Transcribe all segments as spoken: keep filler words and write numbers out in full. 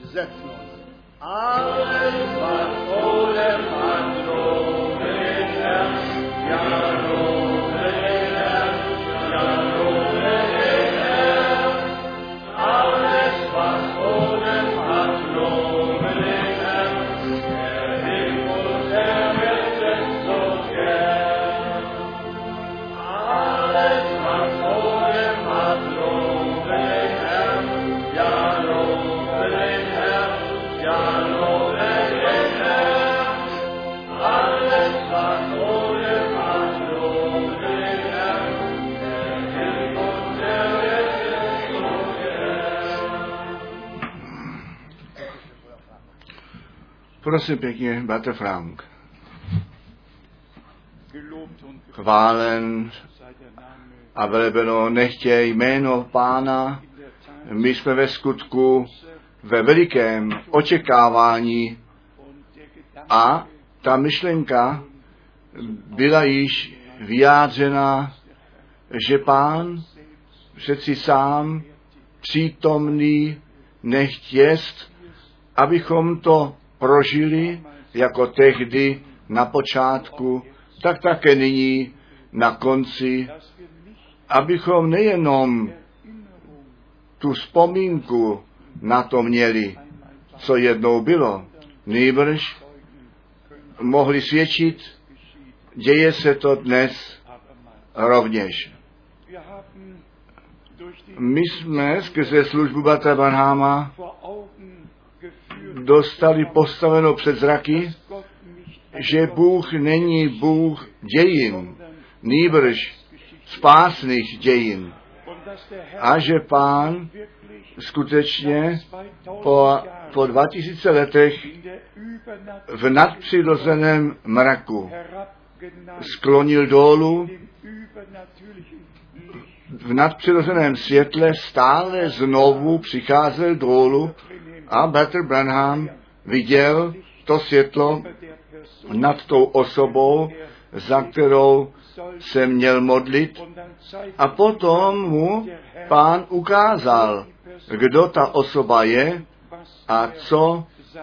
setzen uns. Alles, was Odem hat, lobe den Herrn, ja, lobe den Herrn, ja, lobe den Herrn. Alles, was Odem hat, lobe den Herrn, der Himmel, der wird es so gern. Alles, was Odem hat, lobe den Herrn, ja, lobe den Herrn, ja, lobe den Herrn. Alles, was Odem hat, lobe den Herrn, der Himmel, der wird es so gern. Prosím pěkně, bratr Frank. Chválen a velebeno nechtě jméno Pána. My jsme ve skutku ve velikém očekávání a ta myšlenka byla již vyjádřena, že Pán přeci sám přítomný nechť jest, abychom to prožili jako tehdy na počátku, tak také nyní na konci, abychom nejenom tu vzpomínku na to měli, co jednou bylo, nýbrž mohli svědčit, děje se to dnes rovněž. My jsme skrze službu bratra Branhama dostali postaveno před zraky, že Bůh není Bůh dějin, nýbrž spásných dějin. A že Pán skutečně po, po dva tisíce letech v nadpřirozeném mraku sklonil dolů, v nadpřirozeném světle stále znovu přicházel dolů a bratr Branham viděl to světlo nad tou osobou, za kterou se měl modlit, a potom mu Pán ukázal, kdo ta osoba je a co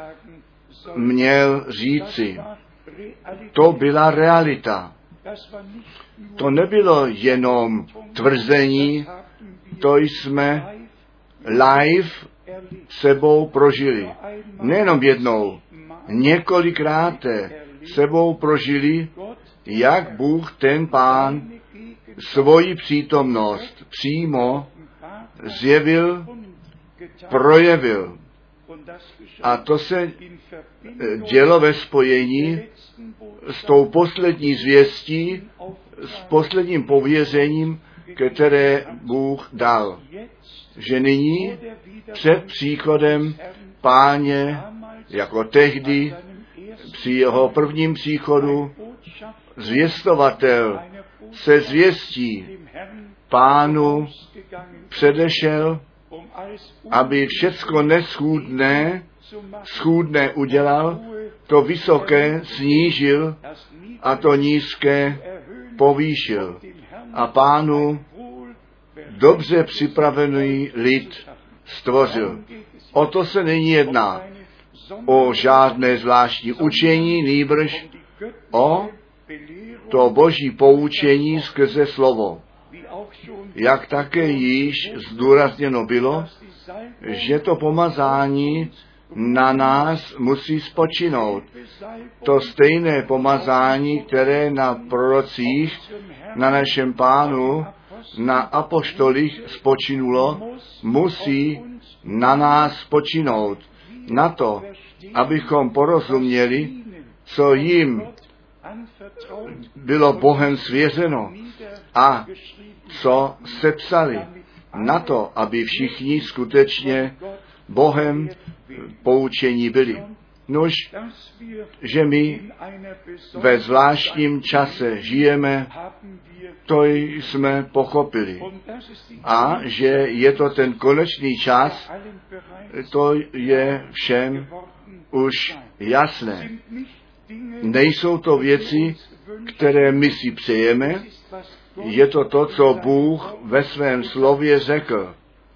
měl říci. To byla realita. To nebylo jenom tvrzení, to jsme live sebou prožili. Nejenom jednou, několikrát sebou prožili, jak Bůh ten Pán svoji přítomnost přímo zjevil, projevil. A to se dělo ve spojení s tou poslední zvěstí, s posledním pověřením, které Bůh dal. Že nyní před příchodem Páně, jako tehdy při jeho prvním příchodu, zvěstovatel se zvěstí Pánu předešel, aby všecko neschůdné, schůdné udělal, to vysoké snížil a to nízké povýšil. A Pánu dobře připravený lid stvořil. O to se nyní jedná. O žádné zvláštní učení, nýbrž o to boží poučení skrze slovo. Jak také již zdůrazněno bylo, že to pomazání na nás musí spočinout. To stejné pomazání, které na prorocích, na našem Pánu, na apoštolích spočinulo, musí na nás spočinout. Na to, abychom porozuměli, co jim bylo Bohem svěřeno a co sepsali. Na to, aby všichni skutečně Bohem poučení byli. Nož, že my ve zvláštním čase žijeme, to jsme pochopili. A že je to ten konečný čas, to je všem už jasné. Nejsou to věci, které my si přejeme, je to to, co Bůh ve svém slově řekl.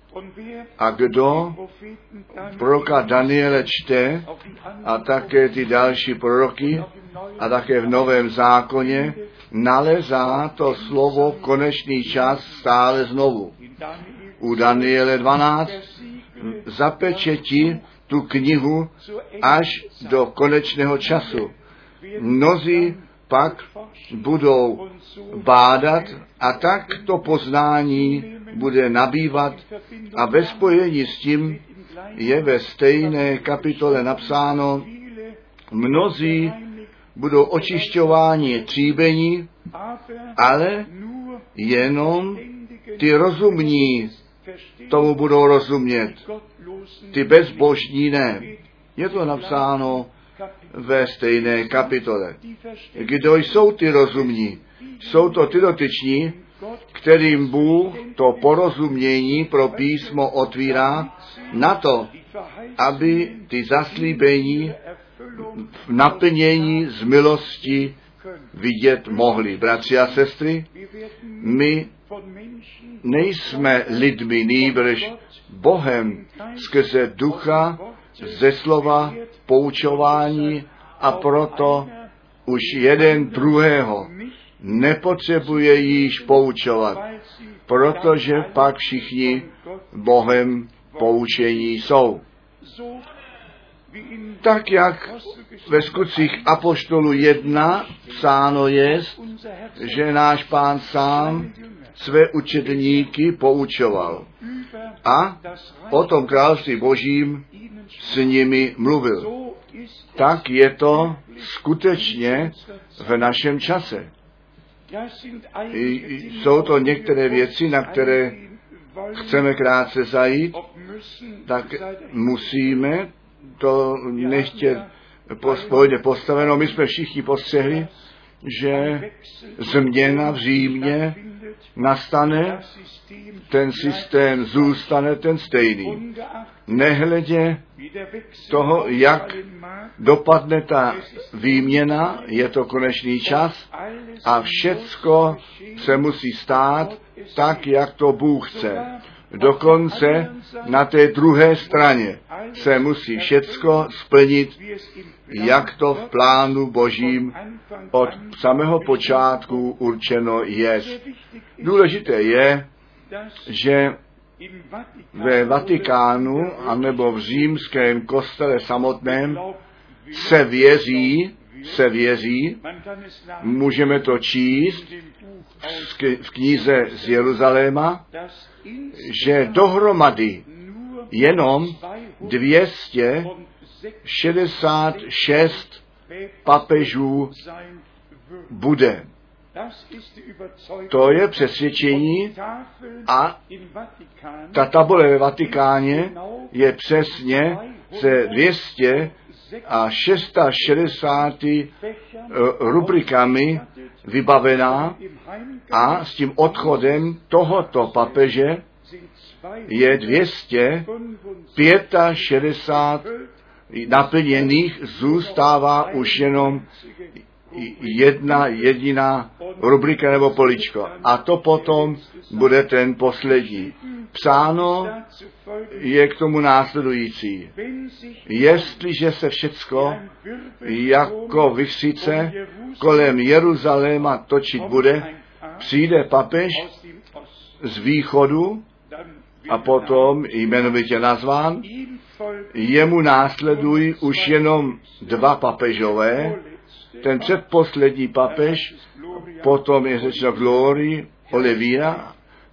A kdo proroka Daniele čte a také ty další proroky a také v Novém zákoně, nalezá to slovo konečný čas stále znovu. U Daniele dvanáct zapečeti tu knihu až do konečného času. Mnozí pak budou bádat a tak to poznání bude nabývat a ve spojení s tím je ve stejné kapitole napsáno, mnozí budou očišťováni tříbení, ale jenom ty rozumní tomu budou rozumět, ty bezbožní ne. Je to napsáno ve stejné kapitole. Kdo jsou ty rozumní? Jsou to ty dotyční, kterým Bůh to porozumění pro písmo otvírá na to, aby ty zaslíbení v naplnění z milosti vidět mohli. Bratři a sestry, my nejsme lidmi, nýbrž Bohem skrze ducha, ze slova, poučování a proto už jeden druhého nepotřebuje již poučovat, protože pak všichni Bohem poučení jsou. Tak jak ve skutcích apoštolů jedna psáno je, že náš Pán sám své učedníky poučoval a o tom království božím s nimi mluvil. Tak je to skutečně v našem čase. Jsou to některé věci, na které chceme krátce zajít, tak musíme to nechtět spojně postaveno. My jsme všichni postřehli, že změna v Římě nastane, ten systém zůstane ten stejný. Nehledě toho, jak dopadne ta výměna, je to konečný čas a všecko se musí stát tak, jak to Bůh chce. Dokonce na té druhé straně se musí všecko splnit, jak to v plánu Božím od samého počátku určeno je. Důležité je, že ve Vatikánu anebo v římském kostele samotném se věří, se věří, můžeme to číst v knize z Jeruzaléma, že dohromady jenom dvě stě šedesát šest papežů bude. To je přesvědčení a ta tabule ve Vatikáně je přesně se dvě stě šedesát šest rubrikami vybavená a s tím odchodem tohoto papeže je dvě stě šedesát pět naplněných, zůstává už jenom jedna jediná rubrika nebo poličko. A to potom bude ten poslední. Psáno je k tomu následující. Jestliže se všecko jako vichřice kolem Jeruzaléma točit bude, přijde papež z východu a potom jmenovitě nazván, jemu následují už jenom dva papežové, ten předposlední papež, potom je řečeno Glory, Olivia,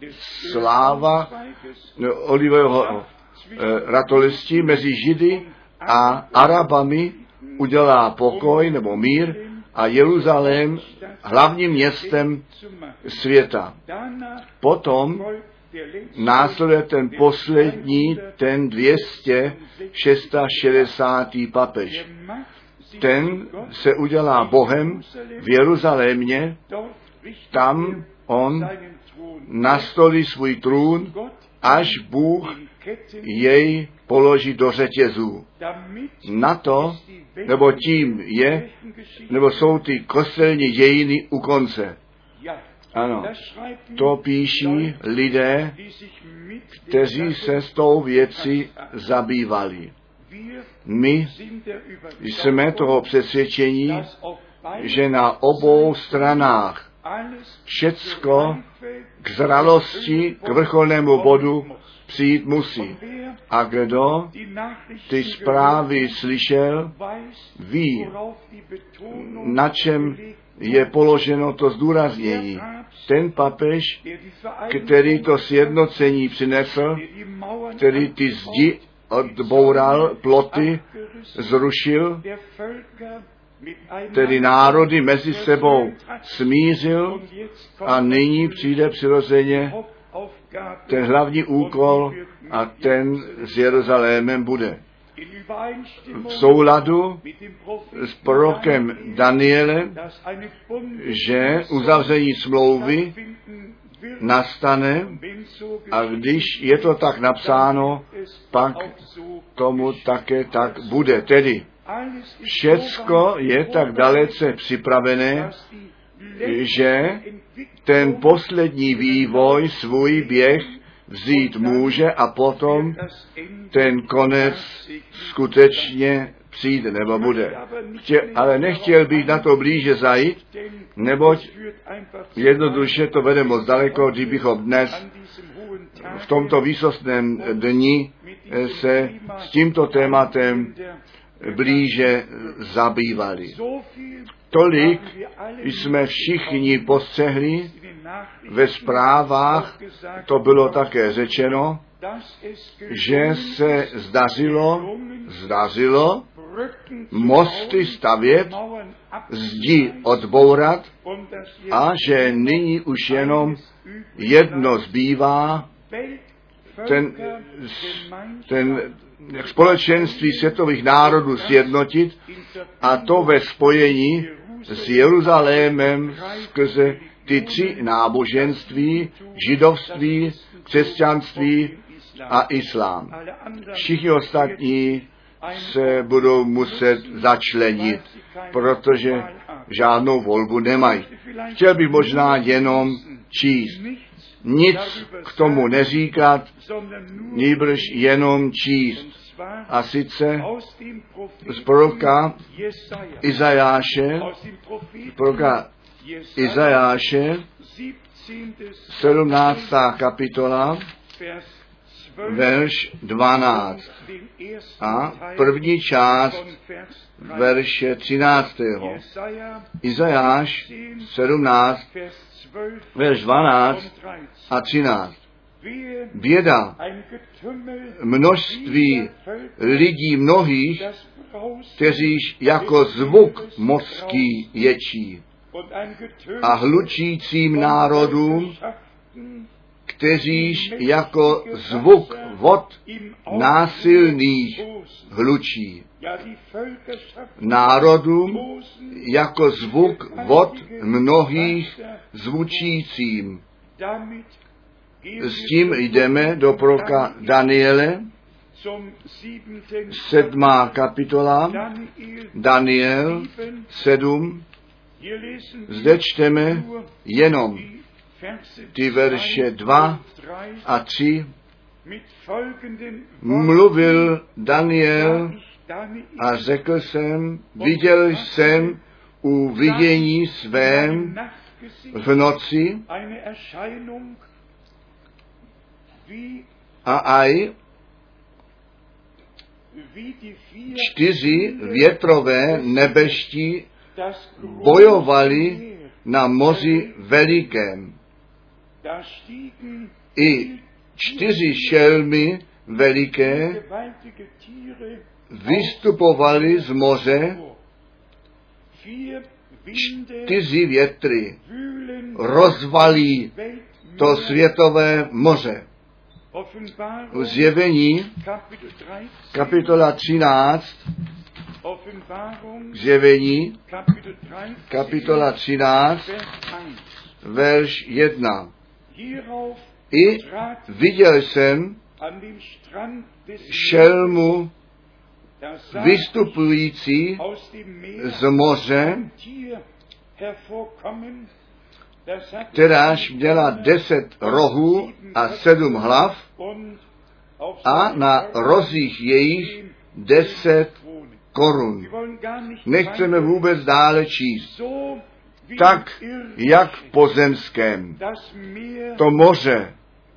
sláva olivového ratolistí mezi Židy a Arabami udělá pokoj nebo mír a Jeruzalém hlavním městem světa. Potom následuje ten poslední, ten dvě stě šedesát šest papež. Ten se udělá Bohem v Jeruzalémě, tam on nastolí svůj trůn, až Bůh jej položí do řetězů. Na to, nebo tím je, nebo jsou ty kostelní dějiny u konce. Ano, to píší lidé, kteří se s tou věcí zabývali. My jsme toho přesvědčení, že na obou stranách všecko k zralosti, k vrcholnému bodu přijít musí. A kdo ty zprávy slyšel, ví, na čem je položeno to zdůraznění. Ten papež, který to sjednocení přinesl, který ty zdi odboural, ploty zrušil, tedy národy mezi sebou smířil a nyní přijde přirozeně ten hlavní úkol a ten s Jeruzalémem bude. V souladu s prorokem Danielem, že uzavření smlouvy nastane a když je to tak napsáno, pak tomu také tak bude. Tedy všecko je tak dalece připravené, že ten poslední vývoj svůj běh vzít může a potom ten konec skutečně přijde nebo bude. Chtě, ale nechtěl bych na to blíže zajít, neboť jednoduše to vede moc daleko, kdybychom dnes v tomto výsostném dni se s tímto tématem blíže zabývali. Tolik jsme všichni postřehli, ve zprávách to bylo také řečeno, že se zdařilo, zdařilo mosty stavět, zdi odbourat a že nyní už jenom jedno zbývá, ten, ten společenství světových národů sjednotit a to ve spojení s Jeruzalémem skrze ty tři náboženství, židovství, křesťanství a islám. Všichni ostatní se budou muset začlenit, protože žádnou volbu nemají. Chtěl bych možná jenom číst. Nic k tomu neříkat, nýbrž jenom číst. A sice z proroka Izajáše, proroka Izajáše, sedmnáctá kapitola, verš dvanáct a první část verše třináctého. Izajáš sedmnáct, verš dvanáct a třináct. Běda množství lidí mnohých, kteříž jako zvuk mořský ječí a hlučícím národům, kteříž jako zvuk vod násilných hlučí. Národům jako zvuk vod mnohých zvučícím. S tím jdeme do proroka Daniele, sedmá kapitola, Daniel sedm. Zde čteme jenom ty verše dva a tři. Mluvil Daniel a řekl jsem, viděl jsem u vidění svém v noci a aj čtyři větrové nebeští bojovali na moři velikém. I čtyři šelmy veliké vystupovali z moře, čtyři větry rozvalí to světové moře. Zjevení, kapitola třináct, Zjevení, kapitola třináct, verš jedna. I viděl jsem šelmu vystupující z moře kteráž měla deset rohů a sedm hlav a na rozích jejich deset korun. Nechceme vůbec dále číst. Tak, jak v pozemském, to moře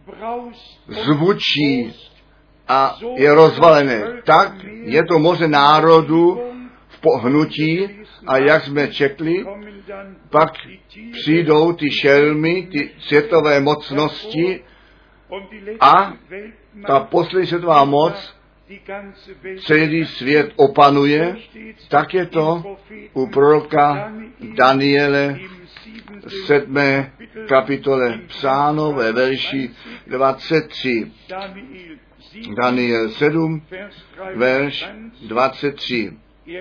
zvučí a je rozvalené. Tak je to moře národů v pohnutí a jak jsme četli, pak přijdou ty šelmy, ty světové mocnosti a ta poslední světová moc celý svět opanuje. Tak je to u proroka Daniele v sedmé kapitole psáno ve verši dvacet tři. Daniel sedm, verš dvacet tři.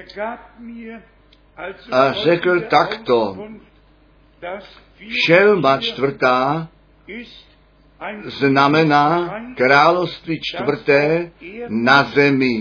A řekl takto, šelma čtvrtá znamená království čtvrté na zemi,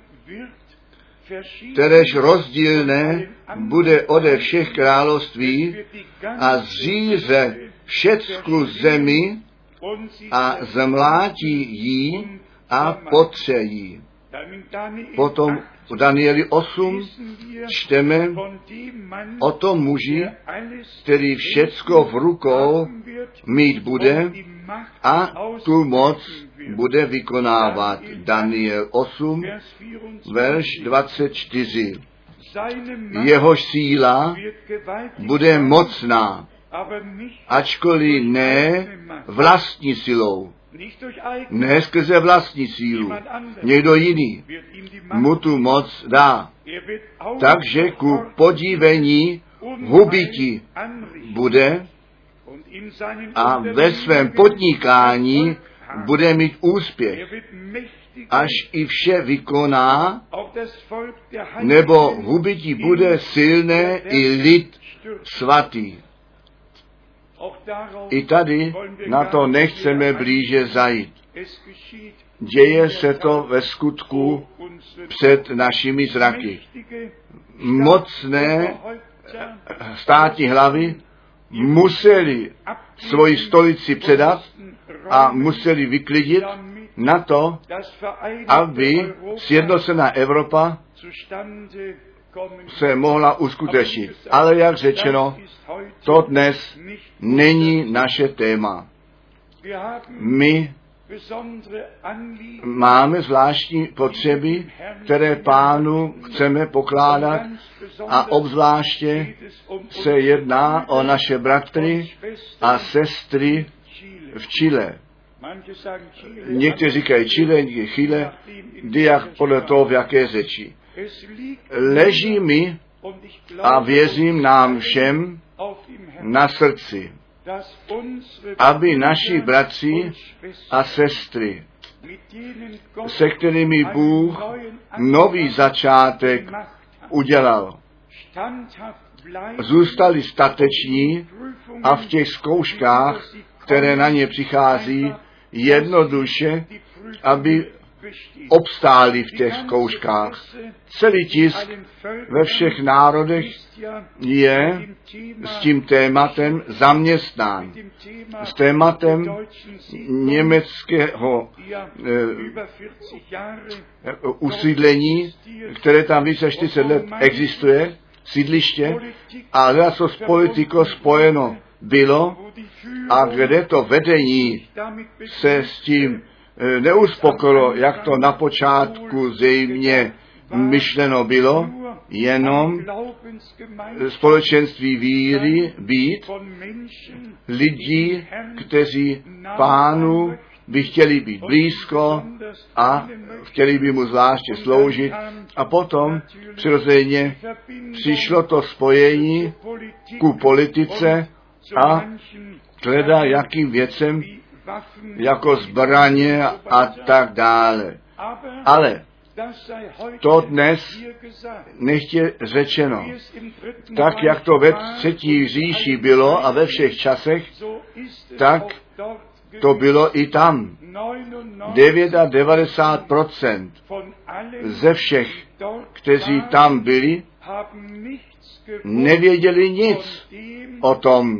kteréž rozdílné bude ode všech království a zříze všecku zemi a zmlátí jí a potřejí. Potom v Danieli osm čteme o tom muži, který všecko v rukou mít bude a tu moc bude vykonávat. Daniel osm, verš dvacet čtyři. Jehož síla bude mocná, ačkoliv ne vlastní silou, ne skrze vlastní sílu, někdo jiný mu tu moc dá. Takže ku podívení hubiti bude a ve svém podnikání bude mít úspěch, až i vše vykoná, nebo hubití bude silné i lid svatý. I tady na to nechceme blíže zajít. Děje se to ve skutku před našimi zraky. Mocné státní hlavy museli svoji stolici předat a museli vyklidit na to, aby sjednocená Evropa se mohla uskutečnit. Ale jak řečeno, to dnes není naše téma. My máme zvláštní potřeby, které Pánu chceme pokládat a obzvláště se jedná o naše bratry a sestry v Chile. Někteří říkají Chile, někteří Chile, jak podle toho, v jaké řeči. Leží mi a věřím nám všem na srdci, aby naši bratři a sestry, se kterými Bůh nový začátek udělal, zůstali stateční a v těch zkouškách, které na ně přichází, jednoduše, aby obstáli v těch zkouškách. Celý tisk ve všech národech je s tím tématem zaměstnán. S tématem německého e, usídlení, které tam více než čtyřicet let existuje, sídliště, ale co s politikou spojeno bylo a kde to vedení se s tím neuspokojilo, jak to na počátku zřejmě myšleno bylo, jenom společenství víry být lidí, kteří Pánu by chtěli být blízko a chtěli by mu zvláště sloužit. A potom přirozeně přišlo to spojení ku politice a kleda jakým věcem, jako zbraně a tak dále. Ale to dnes nechtě řečeno. Tak, jak to ve třetí říši bylo a ve všech časech, tak to bylo i tam. devadesát devět procent ze všech, kteří tam byli, nevěděli nic o tom,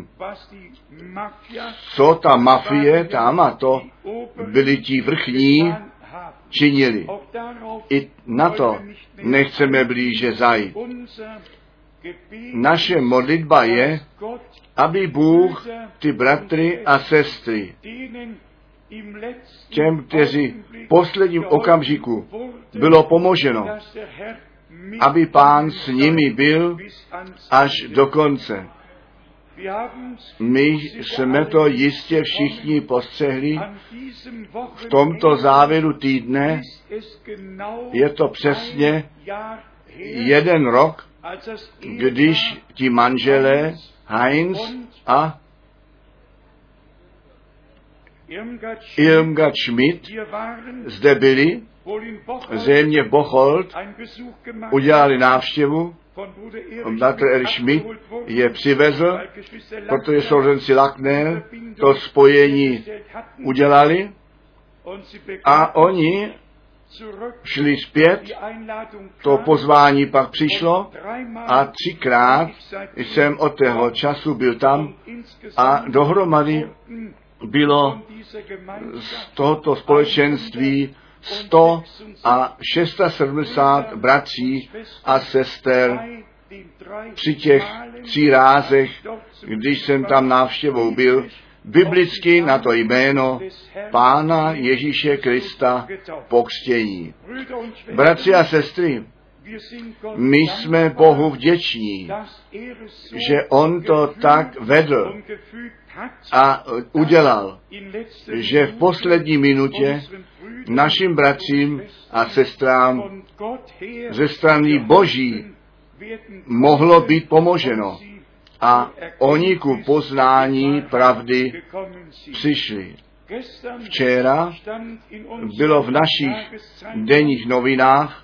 co ta mafie tam a to byli ti vrchní činili. I na to nechceme blíže zajít. Naše modlitba je, aby Bůh ty bratry a sestry, těm, kteří v posledním okamžiku bylo pomoženo, aby Pán s nimi byl až do konce. My jsme to jistě všichni postřehli v tomto závěru týdne. Je to přesně jeden rok, když ti manželé Heinz a Irmgard Schmidt zde byli, zřejmě v Bocholt, udělali návštěvu. Bratr Erich Schmidt je přivezl, protože sourozenci Lackner to spojení udělali a oni šli zpět, to pozvání pak přišlo a třikrát jsem od tého času byl tam a dohromady bylo z tohoto společenství sto sedmdesát šest bratří a sester při těch tří rázech, když jsem tam návštěvou byl, biblicky na to jméno Pána Ježíše Krista pokřtění. Bratři a sestry, my jsme Bohu vděční, že On to tak vedl a udělal, že v poslední minutě našim bratřím a sestrám ze strany Boží mohlo být pomoženo a oni ku poznání pravdy přišli. Včera bylo v našich denních novinách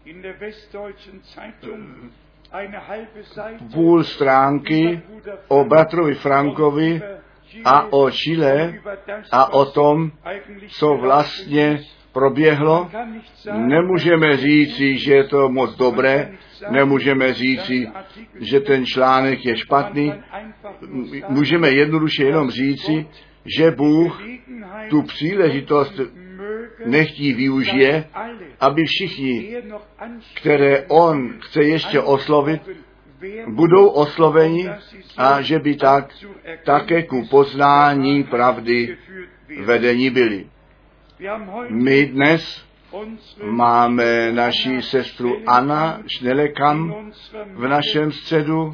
půl stránky o bratrovi Frankovi a o Chile a o tom, co vlastně proběhlo. Nemůžeme říci, že je to moc dobré, nemůžeme říci, že ten článek je špatný. Můžeme jednoduše jenom říci, že Bůh tu příležitost nechtí využije, aby všichni, které On chce ještě oslovit, budou osloveni a že by tak také ku poznání pravdy vedení byli. My dnes máme naši sestru Anna Schnellekam v našem středu,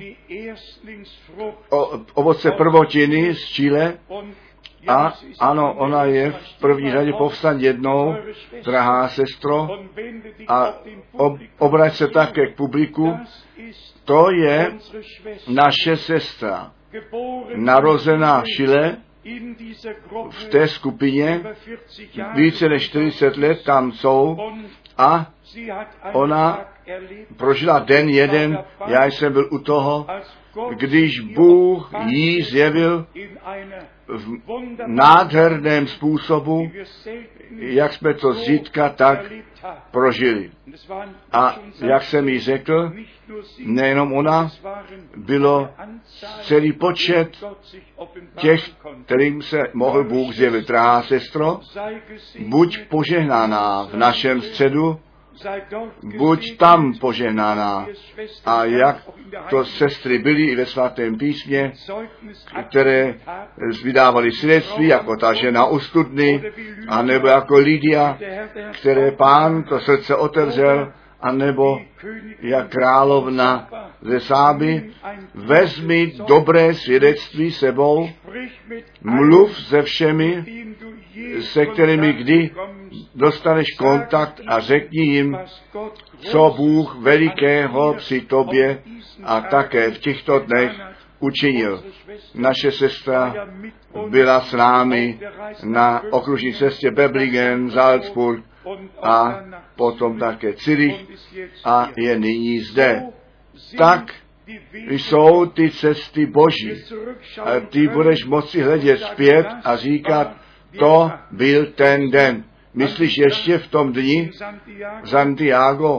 o, ovoce prvotiny z Chile. A ano, ona je v první řadě, povstaň jednou, drahá sestro, a ob, obrať se také k publiku. To je naše sestra, narozená v Chile, v té skupině, více než čtyřicet let tam jsou a ona prožila den jeden, já jsem byl u toho, když Bůh jí zjevil v nádherném způsobu, jak jsme to zřídka tak prožili. A jak jsem jí řekl, nejenom ona, bylo celý počet těch, kterým se mohl Bůh zjevit. Drahá sestro, buď požehnaná v našem středu, buď tam požehnaná. A jak to sestry byly i ve svatém písmě, které vydávali svědectví, jako ta žena u studny, anebo jako Lydia, které Pán to srdce otevřel, anebo jak královna ze Sáby, vezmi dobré svědectví sebou, mluv se všemi, se kterými kdy dostaneš kontakt a řekni jim, co Bůh velikého při tobě a také v těchto dnech učinil. Naše sestra byla s námi na okružní cestě Böblingen, Salzburg a potom také Zürich a je nyní zde. Tak jsou ty cesty Boží. A ty budeš moci hledět zpět a říkat, to byl ten den. Myslíš ještě v tom dni Santiago,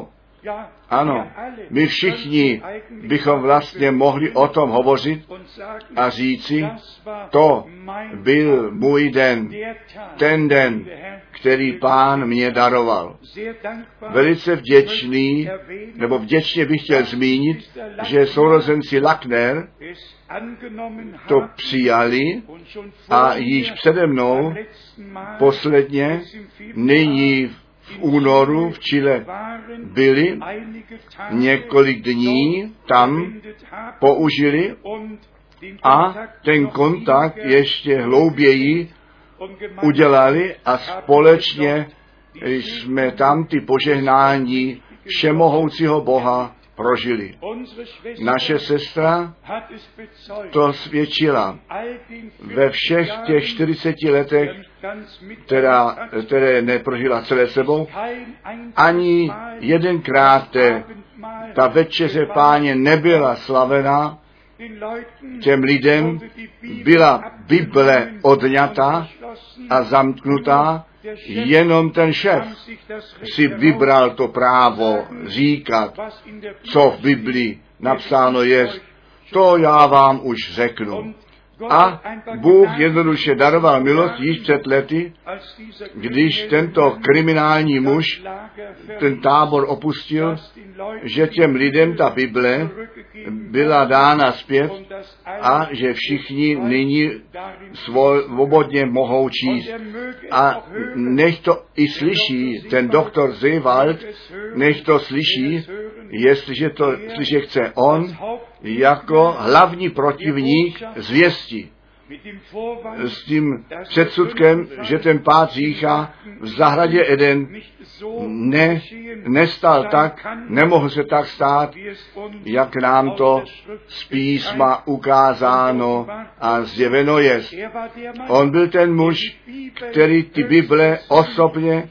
Ano, my všichni bychom vlastně mohli o tom hovořit a říci, to byl můj den, ten den, který Pán mě daroval. Velice vděčný, nebo vděčně bych chtěl zmínit, že sourozenci Lackner to přijali a již přede mnou posledně, nyní v únoru v Chile byli, několik dní tam použili a ten kontakt ještě hlouběji udělali a společně jsme tam ty požehnání všemohoucího Boha prožili. Naše sestra to svědčila ve všech těch čtyřiceti letech, která, které neprožila celé sebou. Ani jedenkrát ta večeře Páně nebyla slavená, těm lidem byla Bible odňata a zamknutá, jenom ten šéf si vybral to právo říkat, co v Biblii napsáno je. To já vám už řeknu. A Bůh jednoduše daroval milost již před lety, když tento kriminální muž ten tábor opustil, že těm lidem ta Bible byla dána zpět a že všichni nyní svobodně mohou číst. A nech to i slyší ten doktor Seewald, nech to slyší, jestliže to slyšet chce on, jako hlavní protivník zvěsti. S tím předsudkem, že ten pád řícha v zahradě Eden ne, nestal tak, nemohl se tak stát, jak nám to z písma ukázáno a zjeveno je. On byl ten muž, který ty Bible osobně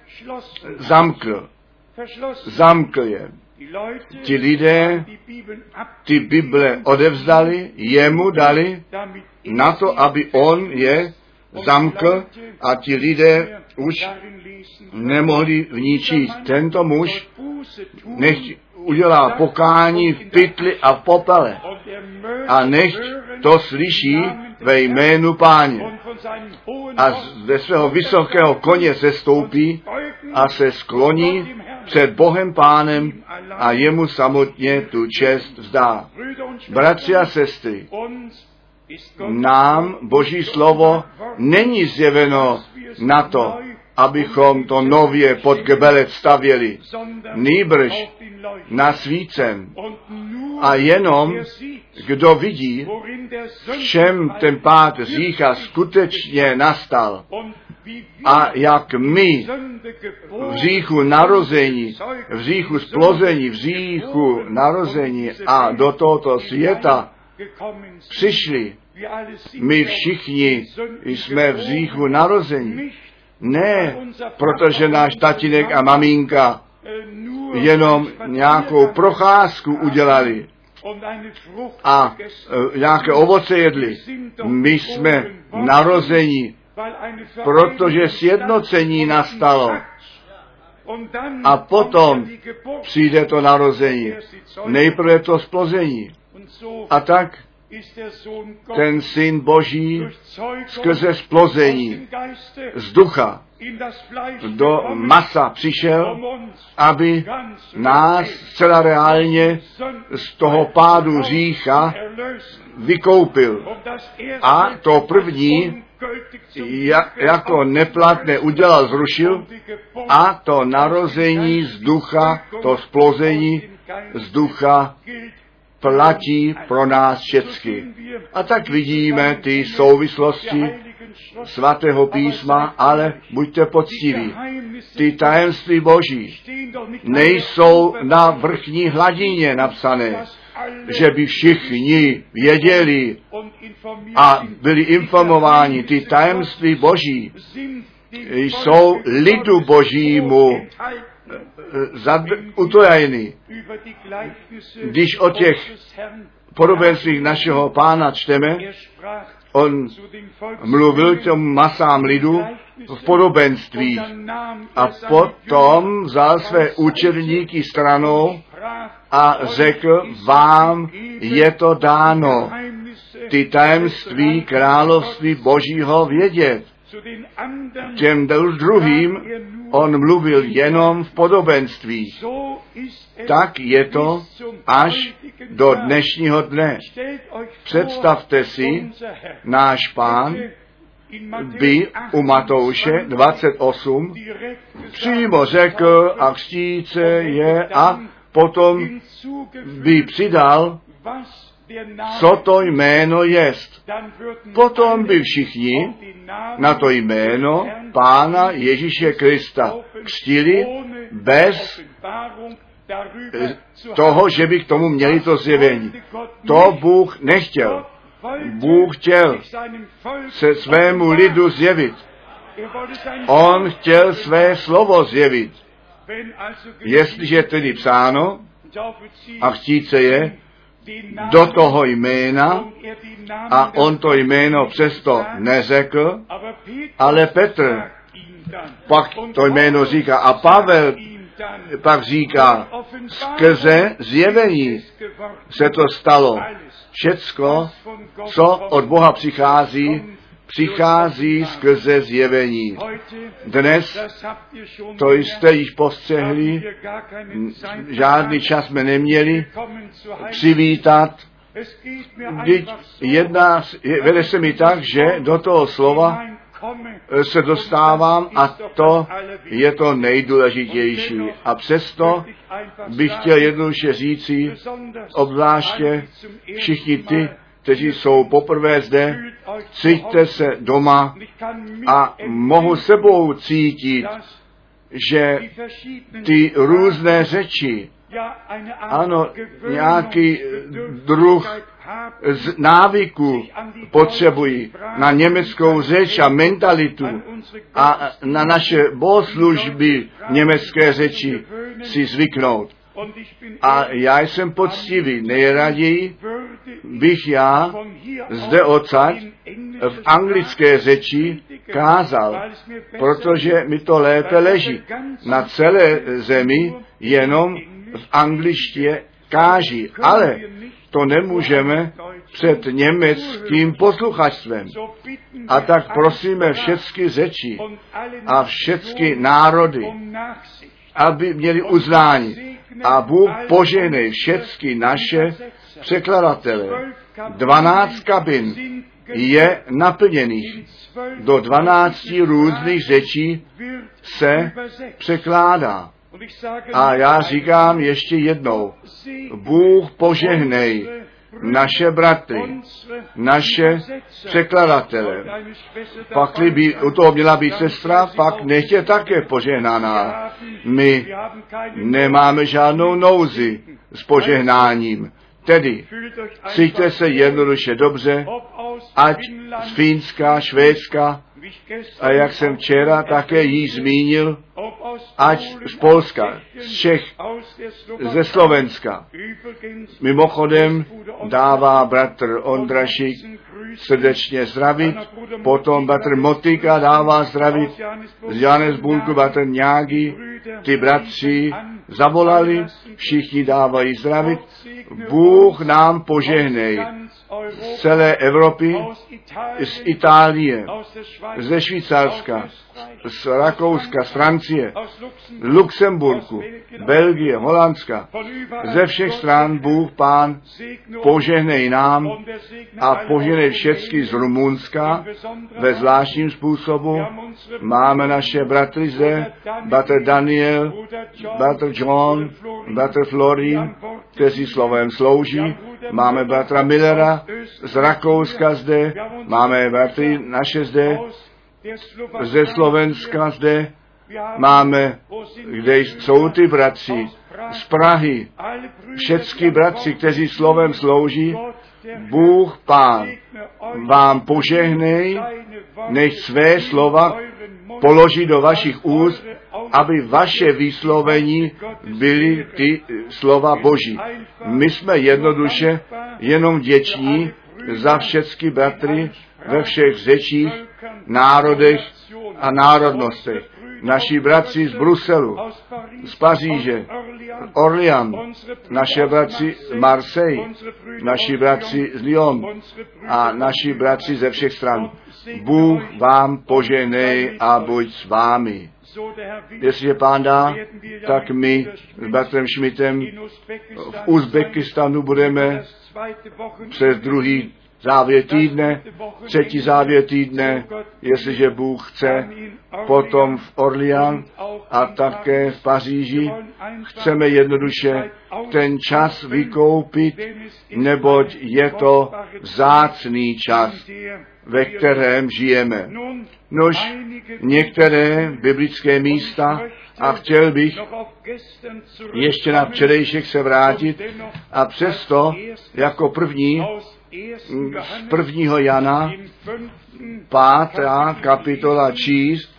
zamkl. Zamkl je. Ti lidé ty Bible odevzdali, jemu dali na to, aby on je zamkl a ti lidé už nemohli v ní číst. Tento muž nech udělá pokání v pytli a v popele a nech to slyší ve jménu Páně. A ze svého vysokého koně se stoupí a se skloní před Bohem Pánem a jemu samotně tu čest vzdá. Bratři a sestry, nám Boží slovo není zjeveno na to, abychom to nově pod gebelec stavěli, nýbrž nasvícen. A jenom, kdo vidí, v čem ten pád řícha skutečně nastal a jak my v hříchu narození, v hříchu splození, v hříchu narození a do tohoto světa přišli. My všichni jsme v hříchu narození. Ne, protože náš tatínek a maminka jenom nějakou procházku udělali a e, nějaké ovoce jedli. My jsme narození, protože sjednocení nastalo. A potom přijde to narození. Nejprve to splození. A tak ten Syn Boží skrze splození z ducha do masa přišel, aby nás zcela reálně z toho pádu hřícha vykoupil. A to první jako neplatné udělal, zrušil, a to narození z ducha, to splození z ducha platí pro nás všechny. A tak vidíme ty souvislosti svatého písma, ale buďte poctiví. Ty tajemství Boží nejsou na vrchní hladině napsané, že by všichni věděli a byli informováni. Ty tajemství Boží jsou lidu Božímu utajeny. Když o těch podobenstvích našeho Pána čteme, on mluvil k tomu masám lidu v podobenství. A potom vzal své učedníky stranou a řekl, vám je to dáno, ty tajemství království Božího vědět. Těm druhým on mluvil jenom v podobenství. Tak je to až do dnešního dne. Představte si, náš Pán by u Matouše dvacet osm přímo řekl a křtíce je a potom by přidal, co to jméno jest. Potom by všichni na to jméno Pána Ježíše Krista křtili bez toho, že by k tomu měli to zjevení. To Bůh nechtěl. Bůh chtěl se svému lidu zjevit. On chtěl své slovo zjevit. Jestliže tedy psáno a chtít se je do toho jména a on to jméno přesto neřekl, ale Petr pak to jméno říká a Pavel pak říká, skrze zjevení se to stalo. Všecko, co od Boha přichází, přichází skrze zjevení. Dnes, to jste již postřehli, žádný čas jsme neměli přivítat. Vždyť jedná, vede se mi tak, že do toho slova se dostávám a to je to nejdůležitější. A přesto bych chtěl jednoduše říci, obzvláště všichni ty, kteří jsou poprvé zde, cíťte se doma a mohu sebou cítit, že ty různé řeči, ano, nějaký druh z návyku potřebují na německou řeč a mentalitu a na naše bohoslužby německé řeči si zvyknout. A já jsem poctivý, nejraději bych já zde odsaď v anglické řeči kázal, protože mi to lépe leží. Na celé zemi jenom v angličtině káží, ale to nemůžeme před německým posluchačstvem. A tak prosíme všechny řeči a všechny národy, aby měli uznání. A Bůh požehnej všechny naše překladatele. Dvanáct kabin je naplněných. Do dvanácti různých řečí se překládá. A já říkám ještě jednou, Bůh požehnej naše bratry, naše překladatele. Pakli by u toho měla být sestra, pak nech je také požehnaná. My nemáme žádnou nouzi s požehnáním. Tedy cítíte se jednoduše dobře, ať z Fínska, Švédska, a jak jsem včera také jí zmínil, ať z Polska, z Čech, ze Slovenska. Mimochodem dává bratr Ondrašik srdečně zdravit, potom bratr Motika dává zdravit, z Johannesburgu bratrŇági, ty bratři zavolali, všichni dávají zdravit. Bůh nám požehnej z celé Evropy, z Itálie, ze Švýcarska, z Rakouska, z Francie, Luxemburku, Belgie, Holandska, ze všech stran Bůh Pán požehnej nám a požehnej všechny z Rumunska ve zvláštním způsobu. Máme naše bratry zde, bratr Daniel, bratr John, bratr Florin, kteří slovem slouží. Máme bratra Millera z Rakouska zde, máme bratry naše zde, ze Slovenska zde, máme, kde jsou ty bratři, z Prahy, všechny bratři, kteří slovem slouží, Bůh Pán vám požehnej, nech své slova položí do vašich úst, aby vaše vyslovení byly ty slova Boží. My jsme jednoduše jenom vděční za všechny bratry ve všech řečích, národech a národnostech. Naši bratři z Bruselu, z Paříže, Orléans, naše bratři z Marseille, naši bratři z Lyon a naši bratři ze všech stran. Bůh vám poženej a buď s vámi. Jestliže Pán dá, tak my s bratrem Schmidtem v Uzbekistanu budeme přes druhý závěr týdne, třetí závěr týdne, jestliže Bůh chce, potom v Orléans a také v Paříži. Chceme jednoduše ten čas vykoupit, neboť je to vzácný čas, ve kterém žijeme. Nož některé biblické místa, a chtěl bych ještě na včerejšek se vrátit, a přesto jako první z prvního Jana, pátá kapitola číst.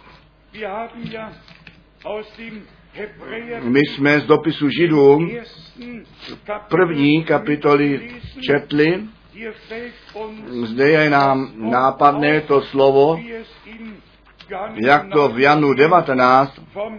My jsme z dopisu Židům první kapitoly četli. Zde je nám nápadné to slovo, jak to v Janu devatenáct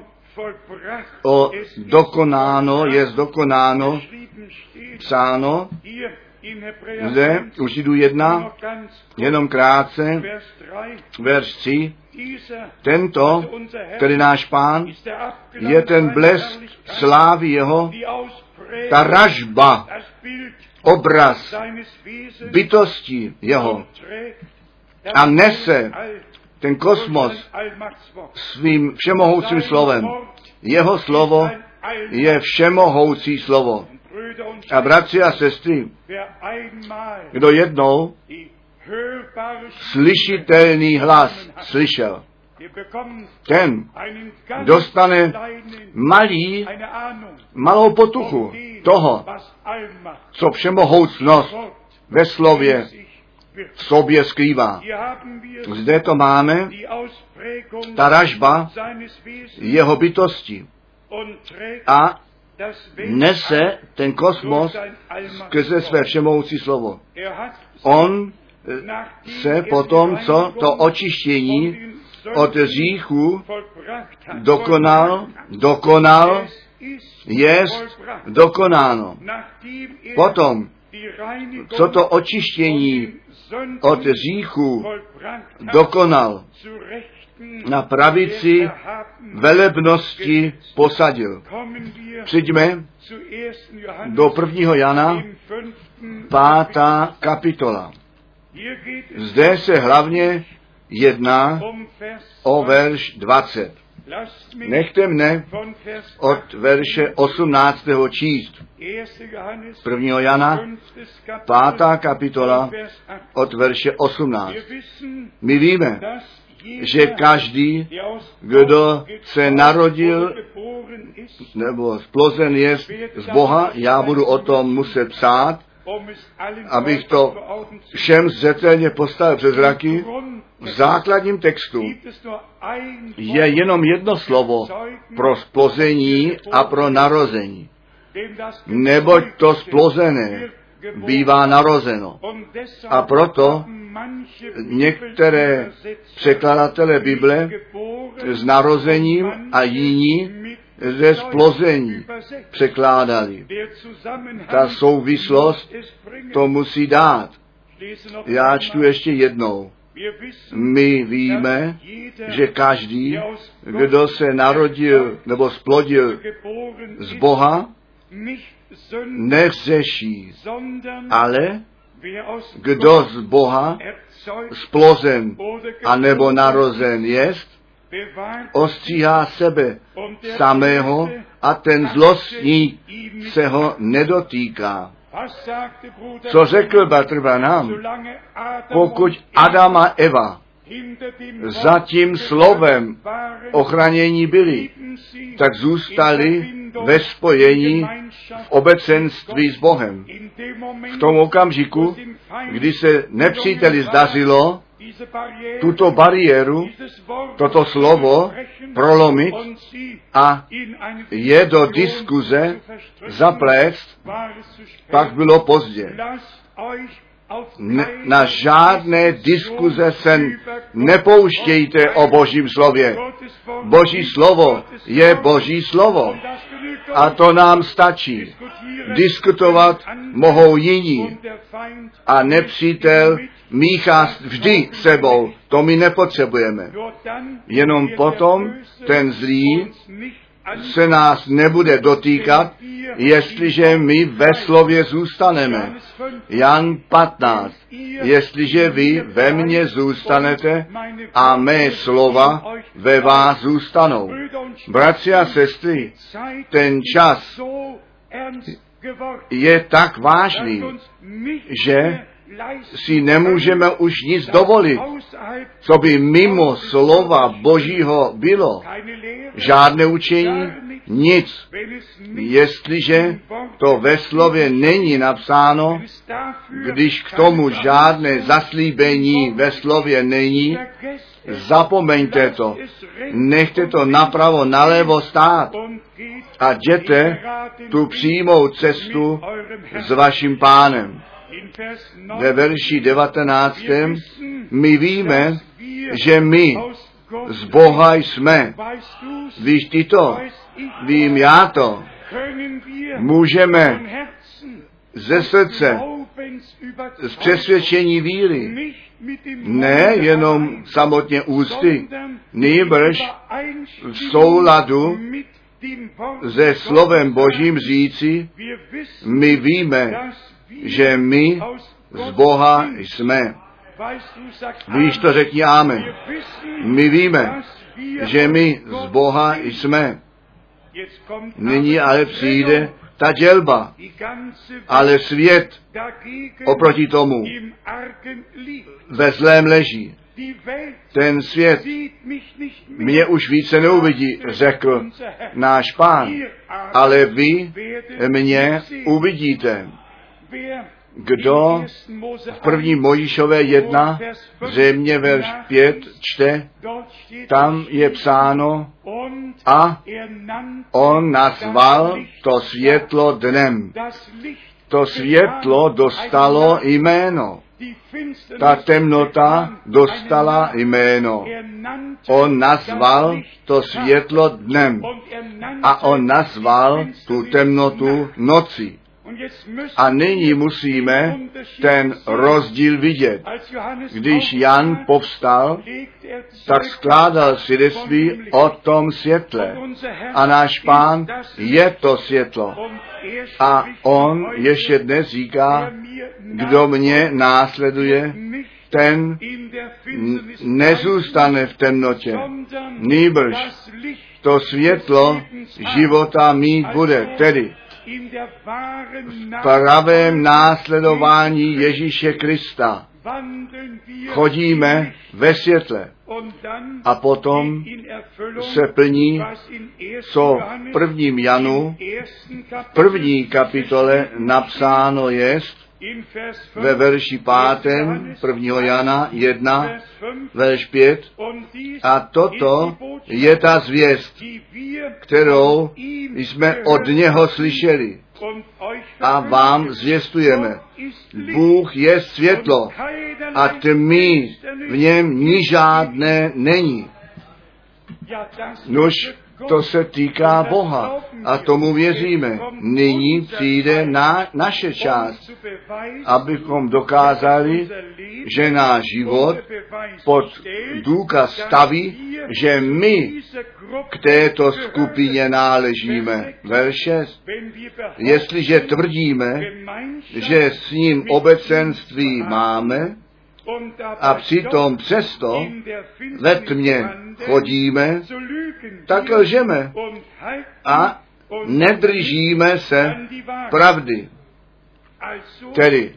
o dokonáno, je dokonáno, psáno. Zde u Židů jedna, jenom krátce, verš tři. Tento, tedy náš Pán, je ten blesk slávy jeho, ta ražba, obraz bytosti jeho a nese ten kosmos svým všemohoucím slovem. Jeho slovo je všemohoucí slovo. A bratři a sestry, kdo jednou slyšitelný hlas slyšel, ten dostane malý, malou potuchu toho, co všemohoucnost ve slově v sobě skrývá. Zde to máme, ta ražba jeho bytosti a nese ten kosmos skrze své všemohoucí slovo. On se potom, co to očištění od hříchu dokonal, dokonal, jest dokonáno. Potom, co to očištění od hříchu dokonal, na pravici velebnosti posadil. Přijďme do prvního Jana, pátá kapitola. Zde se hlavně jedná o verš dvacet. Nechte mne od verše osmnáctého číst. prvního Jana, pátá kapitola, od verše osmnáct. My víme, že každý, kdo se narodil nebo splozen je z Boha, já budu o tom muset psát, abych to všem zřetelně postavil před zraky. V základním textu je jenom jedno slovo pro splození a pro narození. Neboť to splozené bývá narozeno. A proto některé překladatele Bible s narozením a jiní ze splození překládali. Ta souvislost to musí dát. Já čtu ještě jednou. My víme, že každý, kdo se narodil nebo splodil z Boha, nehřeší, ale kdo z Boha splozen a nebo narozen jest, ostříhá sebe samého a ten zlostník se ho nedotýká. Co řekl bratr Branham? Pokud Adam a Eva za tím slovem ochranění byli, tak zůstali ve spojení v obecenství s Bohem. V tom okamžiku, kdy se nepříteli zdařilo tuto bariéru, toto slovo prolomit a je do diskuze zaplést, pak bylo pozdě. Ne, na žádné diskuze se nepouštějte o Božím slově. Boží slovo je Boží slovo. A to nám stačí. Diskutovat mohou jiní. A nepřítel míchá vždy sebou. To my nepotřebujeme. Jenom potom ten zlý se nás nebude dotýkat, jestliže my ve slově zůstaneme. Jan patnáct. Jestliže vy ve mně zůstanete a mé slova ve vás zůstanou. Bratři a sestry, ten čas je tak vážný, že si nemůžeme už nic dovolit, co by mimo slova Božího bylo. Žádné učení, nic. Jestliže to ve slově není napsáno, když k tomu žádné zaslíbení ve slově není, zapomeňte to. Nechte to napravo, nalevo stát a jděte tu přímou cestu s vaším Pánem. Ve verši devatenáctém my víme, že my z Boha jsme. Víš ty to? Vím já to. Můžeme ze srdce, z přesvědčení víry, ne jenom samotně ústy, nýbrž v souladu se slovem Božím říci, my víme, že my z Boha jsme. Víš to, řekni amen. My víme, že my z Boha jsme. Nyní ale přijde ta dělba, ale svět oproti tomu ve zlém leží. Ten svět mě už více neuvidí, řekl náš Pán, ale vy mě uvidíte. Kdo v první Mojžíšové jedna, zřejmě verš pět čte, tam je psáno a on nazval to světlo dnem. To světlo dostalo jméno. Ta temnota dostala jméno. On nazval to světlo dnem a on nazval tu temnotu nocí. A nyní musíme ten rozdíl vidět. Když Jan povstal, tak skládal svědectví o tom světle. A náš Pán je to světlo. A on ještě dnes říká, kdo mě následuje, ten nezůstane v temnotě. Nýbrž to světlo života mít bude. Tedy v pravém následování Ježíše Krista chodíme ve světle. A potom se plní, co v prvním Janu, první kapitole napsáno jest, ve verši pátém prvního Jana jedna, verš pět. A toto je ta zvěst, kterou jsme od něho slyšeli a vám zvěstujeme. Bůh je světlo a tmy v něm ni žádné není. Nož to se týká Boha a tomu věříme. Nyní přijde na naše část, abychom dokázali, že náš život pod důkaz staví, že my k této skupině náležíme. Verš šest. Jestliže tvrdíme, že s ním obecenství máme, a přitom přesto ve tmě chodíme, tak lžeme a nedržíme se pravdy. Tedy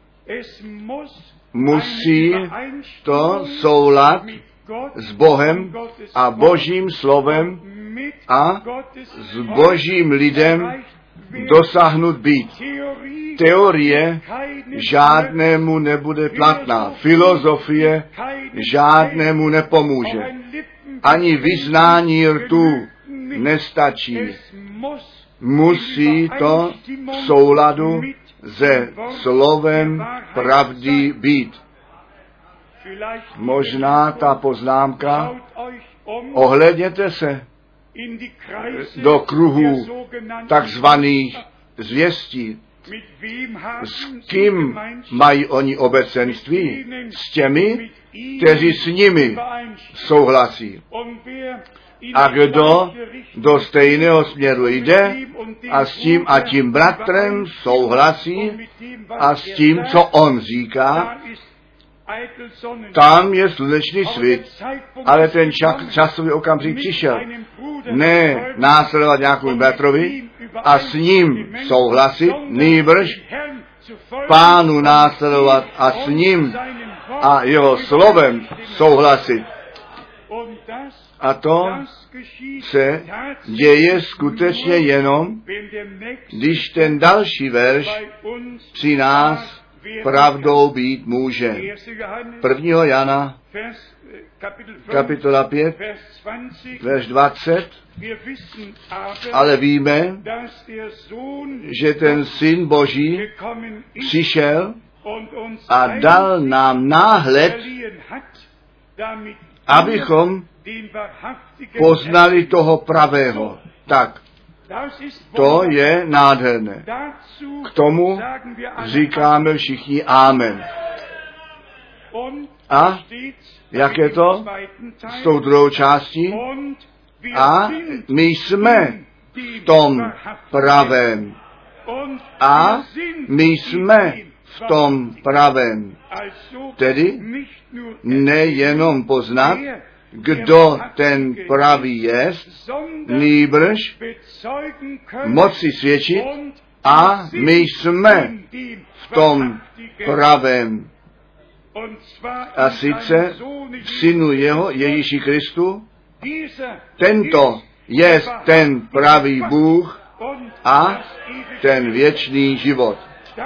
musí to soulad s Bohem a Božím slovem a s Božím lidem dosáhnut být. Teorie žádnému nebude platná. Filozofie žádnému nepomůže. Ani vyznání rtů nestačí. Musí to v souladu se slovem pravdy být. Možná ta poznámka, ohlédněte se do kruhů takzvaných zvěstí. S kým mají oni obecenství? S těmi, kteří s nimi souhlasí. A kdo do stejného směru jde a s tím a tím bratrem souhlasí a s tím, co on říká, tam je slunečný svit, ale ten čas, časový okamžik přišel. Ne následovat nějakou bratrovi a s ním souhlasit, nýbrž Pánu následovat a s ním a jeho slovem souhlasit. A to se děje skutečně jenom, když ten další verš při nás pravdou být může. prvního Jana, kapitola pět, verš dvacet, ale víme, že ten Syn Boží přišel a dal nám náhled, abychom poznali toho pravého. Tak, to je nádherné. K tomu říkáme všichni amen. A jak je to s tou druhou částí? A my jsme v tom pravém. A my jsme v tom pravém. Tedy nejenom poznat, kdo ten pravý je, nýbrž moci svědčit a my jsme v tom pravém. A sice v Synu jeho, Ježíši Kristu, tento je ten pravý Bůh a ten věčný život.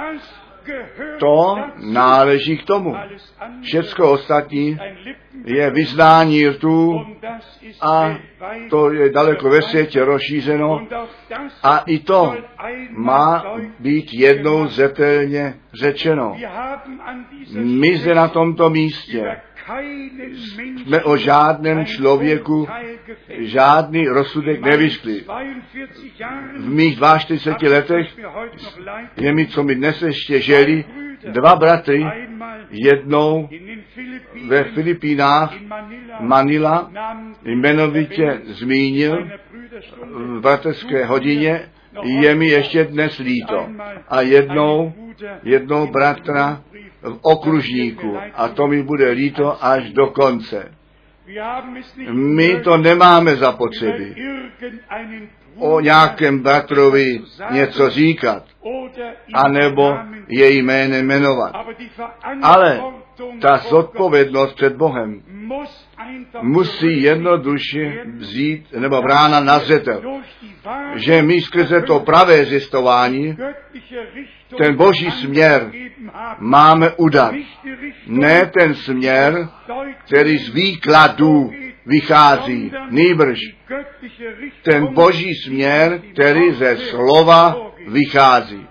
To náleží k tomu. Všecko ostatní je vyznání rtů a to je daleko ve světě rozšířeno a i to má být jednou zřetelně řečeno. My zde na tomto místě jsme o žádném člověku žádný rozsudek nevyšli. V mých čtyřiceti dvou letech je mi, co mi dnes ještě žili, dva bratry, jednou ve Filipínách, Manila, jmenovitě zmínil v bratrské hodině, je mi ještě dnes líto. A jednou, jednou bratra v Okružníku, a to mi bude líto až do konce. My to nemáme zapotřebí o nějakém bratrovi něco říkat, anebo jej jménem jmenovat. Ale ta zodpovědnost před Bohem musí jednoduše vzít, nebo brána na zřetel, že my skrze to pravé zjistování ten boží směr máme udat. Ne ten směr, který z výkladů vychází, nýbrž ten boží směr, který ze slova vychází.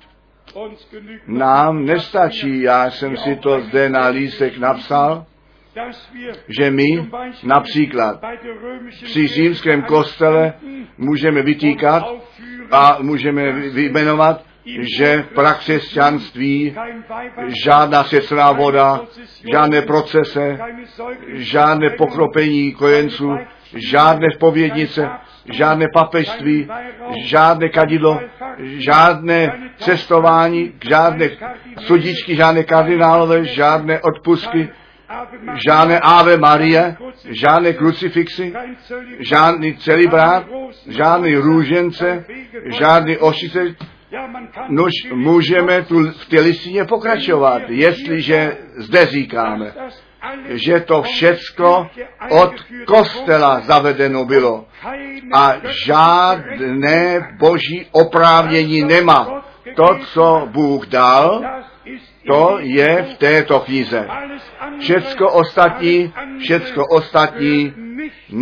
Nám nestačí, já jsem si to zde na lístek napsal, že my například při římském kostele můžeme vytýkat a můžeme vyjmenovat, že v prakřesťanství žádná svěcená voda, žádné procese, žádné pokropení kojenců, žádné zpovědnice, žádné papežství, žádné kadidlo, žádné cestování, žádné sudičky, žádné kardinálové, žádné odpustky, žádné Ave Marie, žádné krucifixy, žádný celibrát, žádný růžence, žádný ošice. Nož můžeme tu v té listině pokračovat, jestliže zde říkáme, že to všecko od kostela zavedeno bylo a žádné boží oprávnění nemá. To, co Bůh dal, to je v této knize. Všecko ostatní, všecko ostatní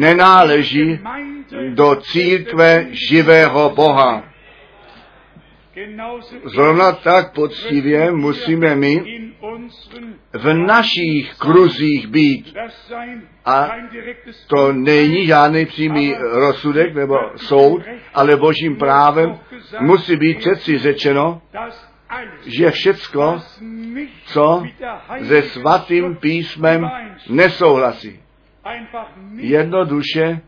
nenáleží do církve živého Boha. Zrovna tak poctivě musíme my v našich kruzích být. A to není žádný přímý rozsudek nebo soud, ale božím právem musí být přeci řečeno, že všecko, co se svatým písmem nesouhlasí, jednoduše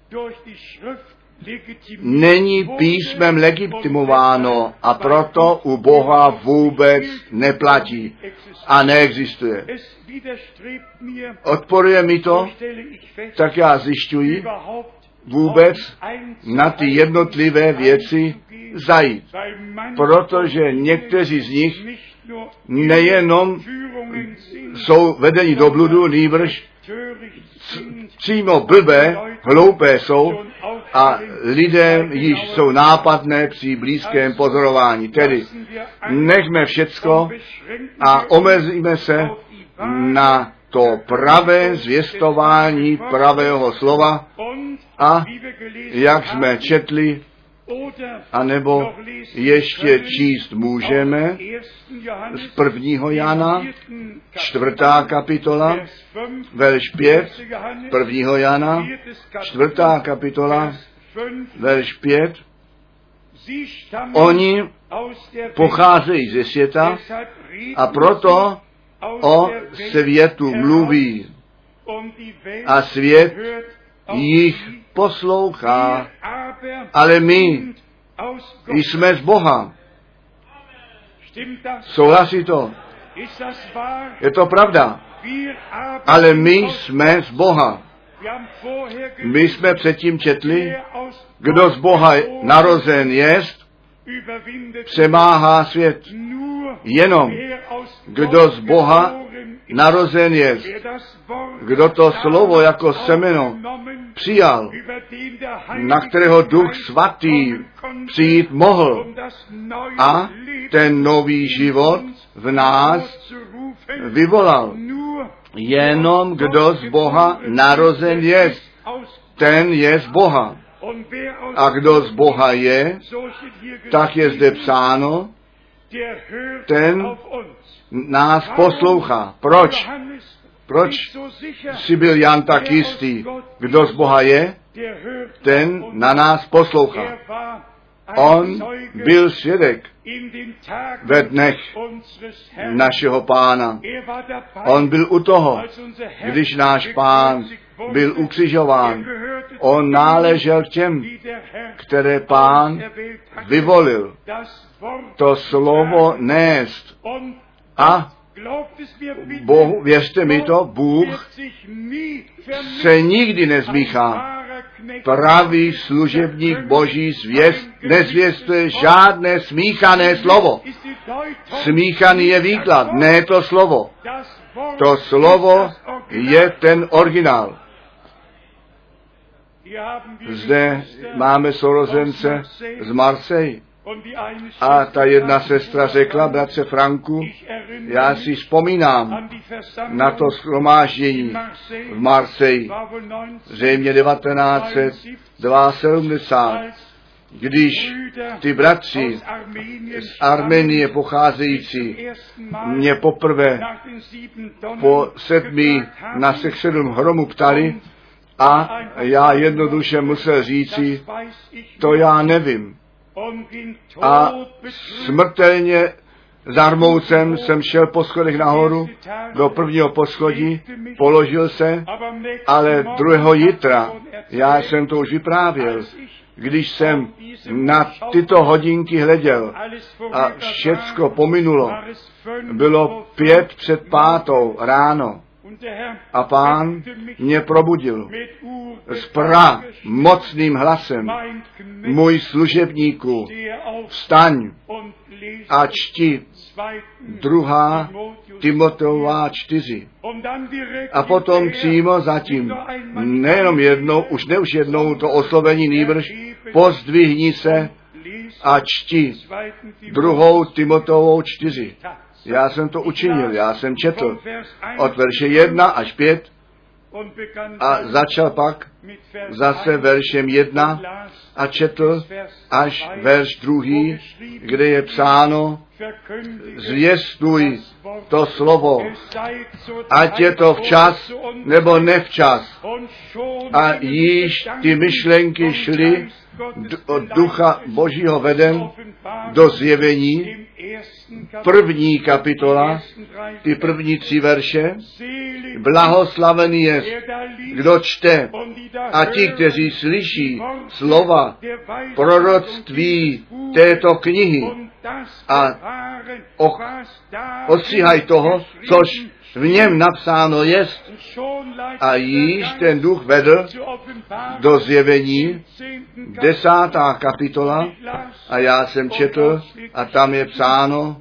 není písmem legitimováno a proto u Boha vůbec neplatí a neexistuje. Odporuje mi to, tak já zjišťuji, vůbec na ty jednotlivé věci zajít. Protože někteří z nich nejenom jsou vedeni do bludu, nýbrž přímo blbé, hloupé jsou a lidem již jsou nápadné při blízkém pozorování. Tedy nechme všecko a omezíme se na to pravé zvěstování pravého slova a jak jsme četli, anebo ještě číst můžeme z prvního Jana, čtvrtá kapitola, verš pět, prvního Jana, čtvrtá kapitola, verš pět. Oni pocházejí ze světa a proto o světu mluví a svět jich poslouchá, ale my jsme z Boha. Souhlasí to? Je to pravda. Ale my jsme z Boha. My jsme předtím četli, kdo z Boha narozen jest, přemáhá svět. Jenom kdo z Boha narozen jest, kdo to slovo jako semeno přijal, na kterého Duch Svatý přijít mohl a ten nový život v nás vyvolal. Jenom kdo z Boha narozen jest, ten je z Boha. A kdo z Boha je, tak je zde psáno, ten nás poslouchá. Proč? Proč si byl Jan tak jistý? Kdo z Boha je, ten na nás poslouchá. On byl svědek ve dnech našeho Pána. On byl u toho, když náš Pán byl ukřižován. On náležel k těm, které Pán vyvolil. To slovo nést. A Bohu, věřte mi to, Bůh se nikdy nezmíchá. Pravý služebník Boží zvěst nezvěstuje žádné smíchané slovo. Smíchaný je výklad, ne to slovo. To slovo je ten originál. Zde máme sourozence z Marseille. A ta jedna sestra řekla, bratře Franku, já si vzpomínám na to shromáždění v Marseille, zřejmě devatenáct set sedmdesát dva, když ty bratři z Arménie pocházející mě poprvé po sedmi na sech sedm hromů ptali a já jednoduše musel říci, to já nevím. A smrtelně zarmoucen jsem šel po schodech nahoru do prvního poschodí, položil se, ale druhého jitra, já jsem to už vyprávěl, když jsem na tyto hodinky hleděl a všecko pominulo, bylo pět před pátou ráno a Pán mě probudil s pra mocným hlasem, můj služebníku, vstaň a čti druhá Timoteová čtyři. A potom přímo zatím, nejenom jednou, už ne už jednou to oslovení nýbrž, pozdvihni se a čti druhou Timoteovou čtyři. Já jsem to učinil, já jsem četl od verše jedna až pět a začal pak zase veršem jedna a četl až verš druhý, kde je psáno, zvěstuj to slovo, ať je to včas nebo nevčas. A již ty myšlenky šly od ducha Božího veden do zjevení, první kapitola, ty první tři verše, blahoslavený je, kdo čte, a ti, kteří slyší slova proroctví této knihy a ostříhaj toho, což v něm napsáno jest, a již ten duch vedl do zjevení, desátá kapitola, a já jsem četl, a tam je psáno,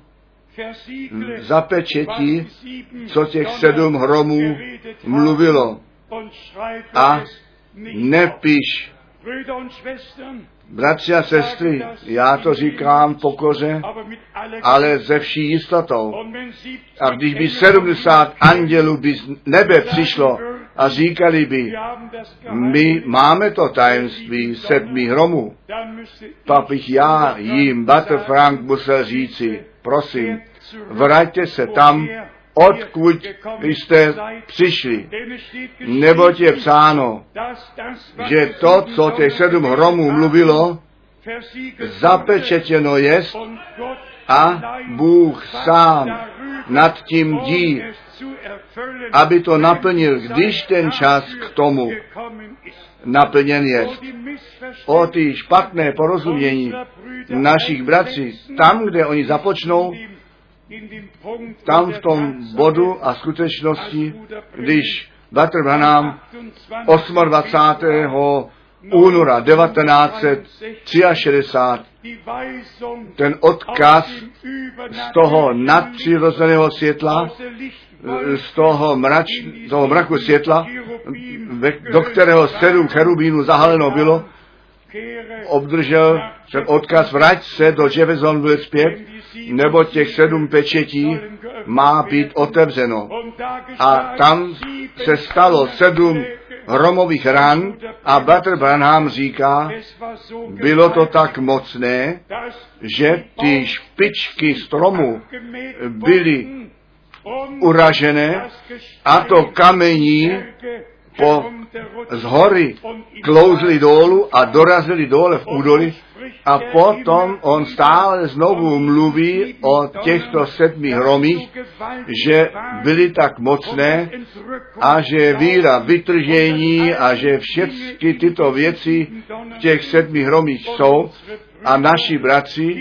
zapečetí, co těch sedm hromů mluvilo. A nepiš, bratři a sestry, já to říkám pokoře, ale ze vší jistotou. A když by sedmdesát andělů by z nebe přišlo a říkali by, my máme to tajemství sedmi hromů, pak bych já jim, Bater Frank, musel říci, prosím, vraťte se tam, odkud jste přišli. Neboť je psáno, že to, co těch sedm hromů mluvilo, zapečetěno jest a Bůh sám nad tím dí, aby to naplnil, když ten čas k tomu naplněn je. O ty špatné porozumění našich bratří, tam, kde oni započnou, tam v tom bodu a skutečnosti, když Bater Branham dvacátého osmého února devatenáct set šedesát tři ten odkaz z toho nadpřirozeného světla, z toho, mrač, toho mraku světla, do kterého sedm cherubínů zahaleno bylo, obdržel ten odkaz, vrať se do Jeffersonville zpět, nebo těch sedm pečetí má být otevřeno. A tam se stalo sedm hromových ran a Bater Branham říká, bylo to tak mocné, že ty špičky stromu byly uražené a to kamení po z hory klouzli dolů a dorazili dole v údolí a potom on stále znovu mluví o těchto sedmi hromích, že byly tak mocné a že víra vytržení a že všechny tyto věci v těch sedmi hromích jsou a naši bratři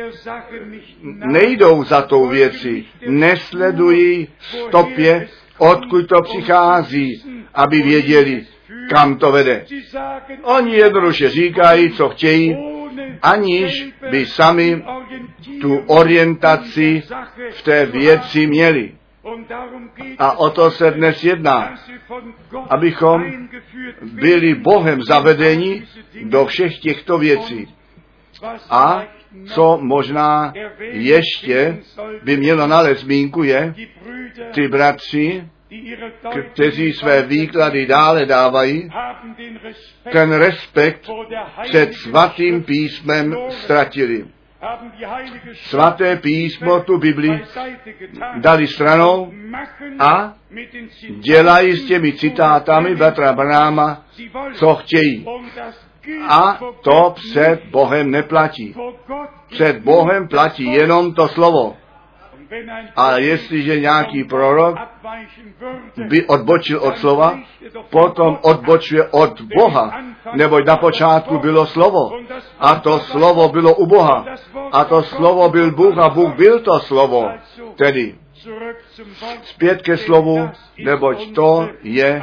nejdou za tou věcí, nesledují stopě, odkud to přichází, aby věděli, kam to vede. Oni jednoduše říkají, co chtějí, aniž by sami tu orientaci v té věci měli. A o to se dnes jedná, abychom byli Bohem zavedeni do všech těchto věcí. A co možná ještě by mělo nalézt zmínku je, ty bratři, kteří své výklady dále dávají, ten respekt před svatým písmem ztratili. Svaté písmo, tu Bibli, dali stranou a dělají s těmi citátami Batra Branhama, co chtějí. A to před Bohem neplatí. Před Bohem platí jenom to slovo. A jestliže nějaký prorok by odbočil od slova, potom odbočuje od Boha, neboť na počátku bylo slovo. A to slovo bylo u Boha. A to slovo byl Bůh a Bůh byl to slovo. Tedy zpět ke slovu, neboť to je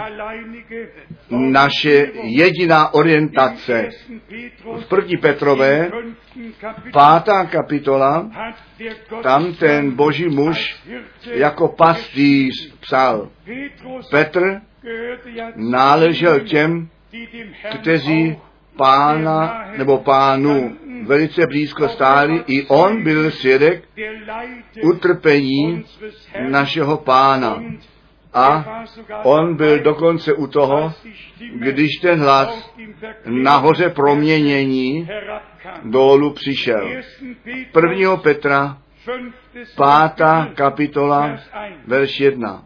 naše jediná orientace. V první Petrové, pátá kapitola, tam ten boží muž jako pastýř psal. Petr náležel těm, kteří pána nebo pánu velice blízko stáli, i on byl svědek utrpení našeho pána. A on byl dokonce u toho, když ten hlas nahoře proměnění dolů přišel. Prvního Petra, pátá kapitola, verš jedna.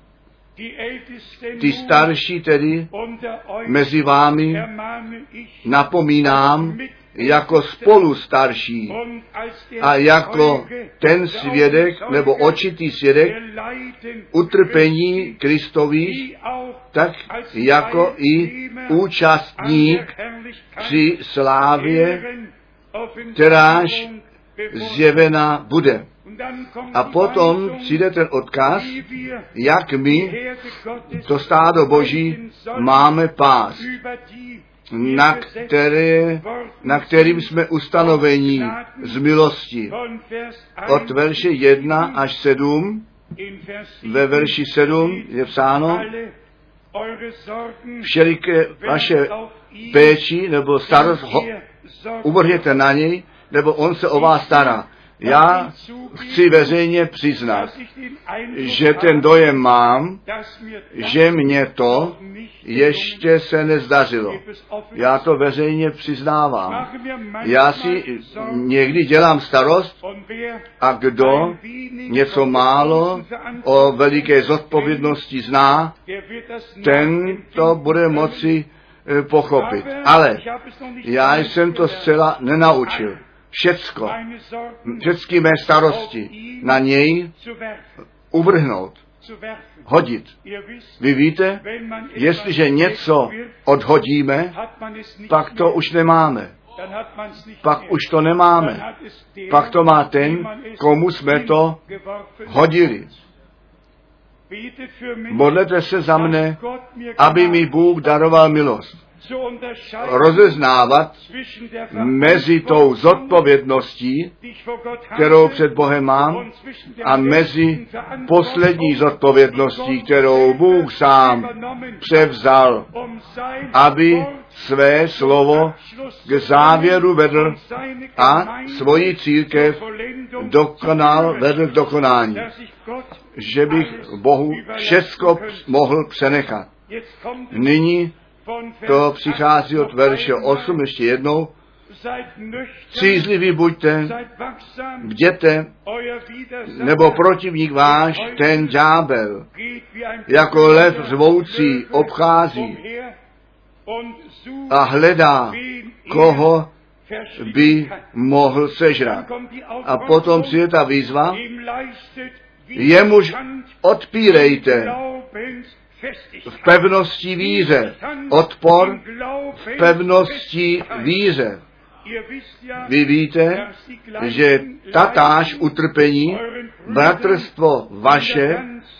Ty starší tedy mezi vámi napomínám jako spolu starší a jako ten svědek nebo očitý svědek utrpení Kristových, tak jako i účastník při slávě, kteráž zjevená bude. A potom přijde ten odkaz, jak my, to stádo Boží, máme pás, na, které, na kterým jsme ustanovení z milosti. Od verše jedna až sedm, ve verši sedm je psáno, všeliké vaše péči nebo starost ho, uvrhněte na něj, nebo on se o vás stará. Já chci veřejně přiznat, že ten dojem mám, že mě to ještě se nezdařilo. Já to veřejně přiznávám. Já si někdy dělám starost a kdo něco málo o veliké zodpovědnosti zná, ten to bude moci pochopit. Ale já jsem to zcela nenaučil. Všecko, všechny mé starosti na něj uvrhnout, hodit. Vy víte, jestliže něco odhodíme, pak to už nemáme. Pak už to nemáme. Pak to má ten, komu jsme to hodili. Modlete se za mne, aby mi Bůh daroval milost. Rozeznávat mezi tou zodpovědností, kterou před Bohem mám, a mezi poslední zodpovědností, kterou Bůh sám převzal, aby své slovo k závěru vedl a svoji církev dokonal, vedl k dokonání. Že bych Bohu všecko mohl přenechat. Nyní to přichází od verše osm, ještě jednou. Střízliví buďte, bděte, nebo protivník váš, ten ďábel, jako lev řvoucí obchází a hledá, koho by mohl sežrat. A potom přijde ta výzva, jemuž odpírejte v pevnosti víře. Odpor v pevnosti víře. Vy víte, že tatáž utrpení, bratrstvo vaše,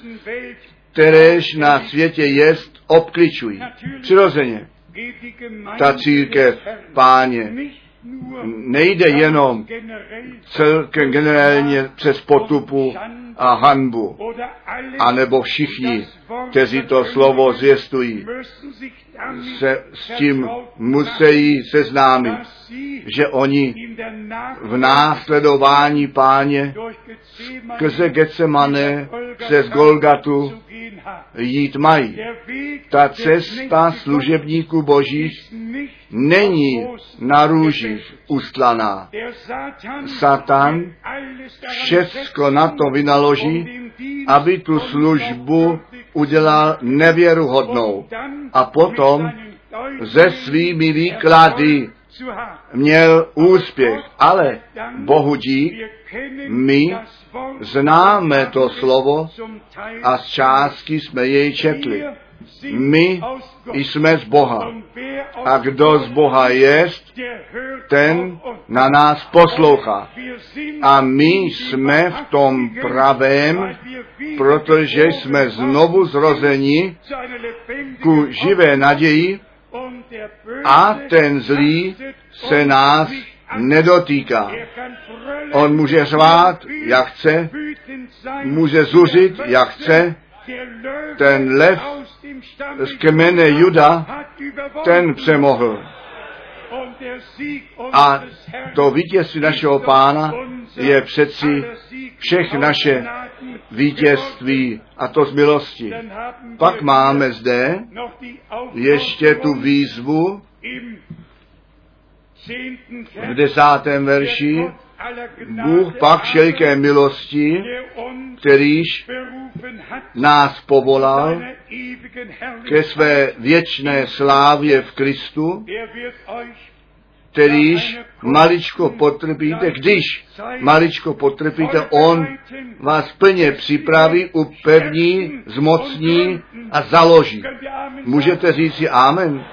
kteréž na světě jest, obkličují. Přirozeně. Ta církev, Páně, nejde jenom celkem generálně přes potupu a hanbu, anebo všichni, kteří to slovo zvěstují, se s tím musí seznámit, že oni v následování Páně skrze Getsemane přes Golgatu jít mají. Ta cesta služebníků Božích není na růžích ustlaná. Satan všecko na to vynaloží, aby tu službu udělal nevěruhodnou. A potom se svými výklady měl úspěch. Ale Bohu dík, my známe to slovo a z částky jsme jej četli. My jsme z Boha. A kdo z Boha jest, ten na nás poslouchá. A my jsme v tom pravém, protože jsme znovu zrozeni ku živé naději a ten zlý se nás nedotýká. On může řvát, jak chce, může zuřit, jak chce. Ten lev z kmene Juda, ten přemohl. A to vítězství našeho Pána je přeci všech naše vítězství, a to z milosti. Pak máme zde ještě tu výzvu v desátém verši. Bůh pak všeliké milosti, kterýž nás povolal ke své věčné slávě v Kristu, kterýž maličko potrpíte, když maličko potrpíte, on vás plně připraví, upevní, zmocní a založí. Můžete říct si amen?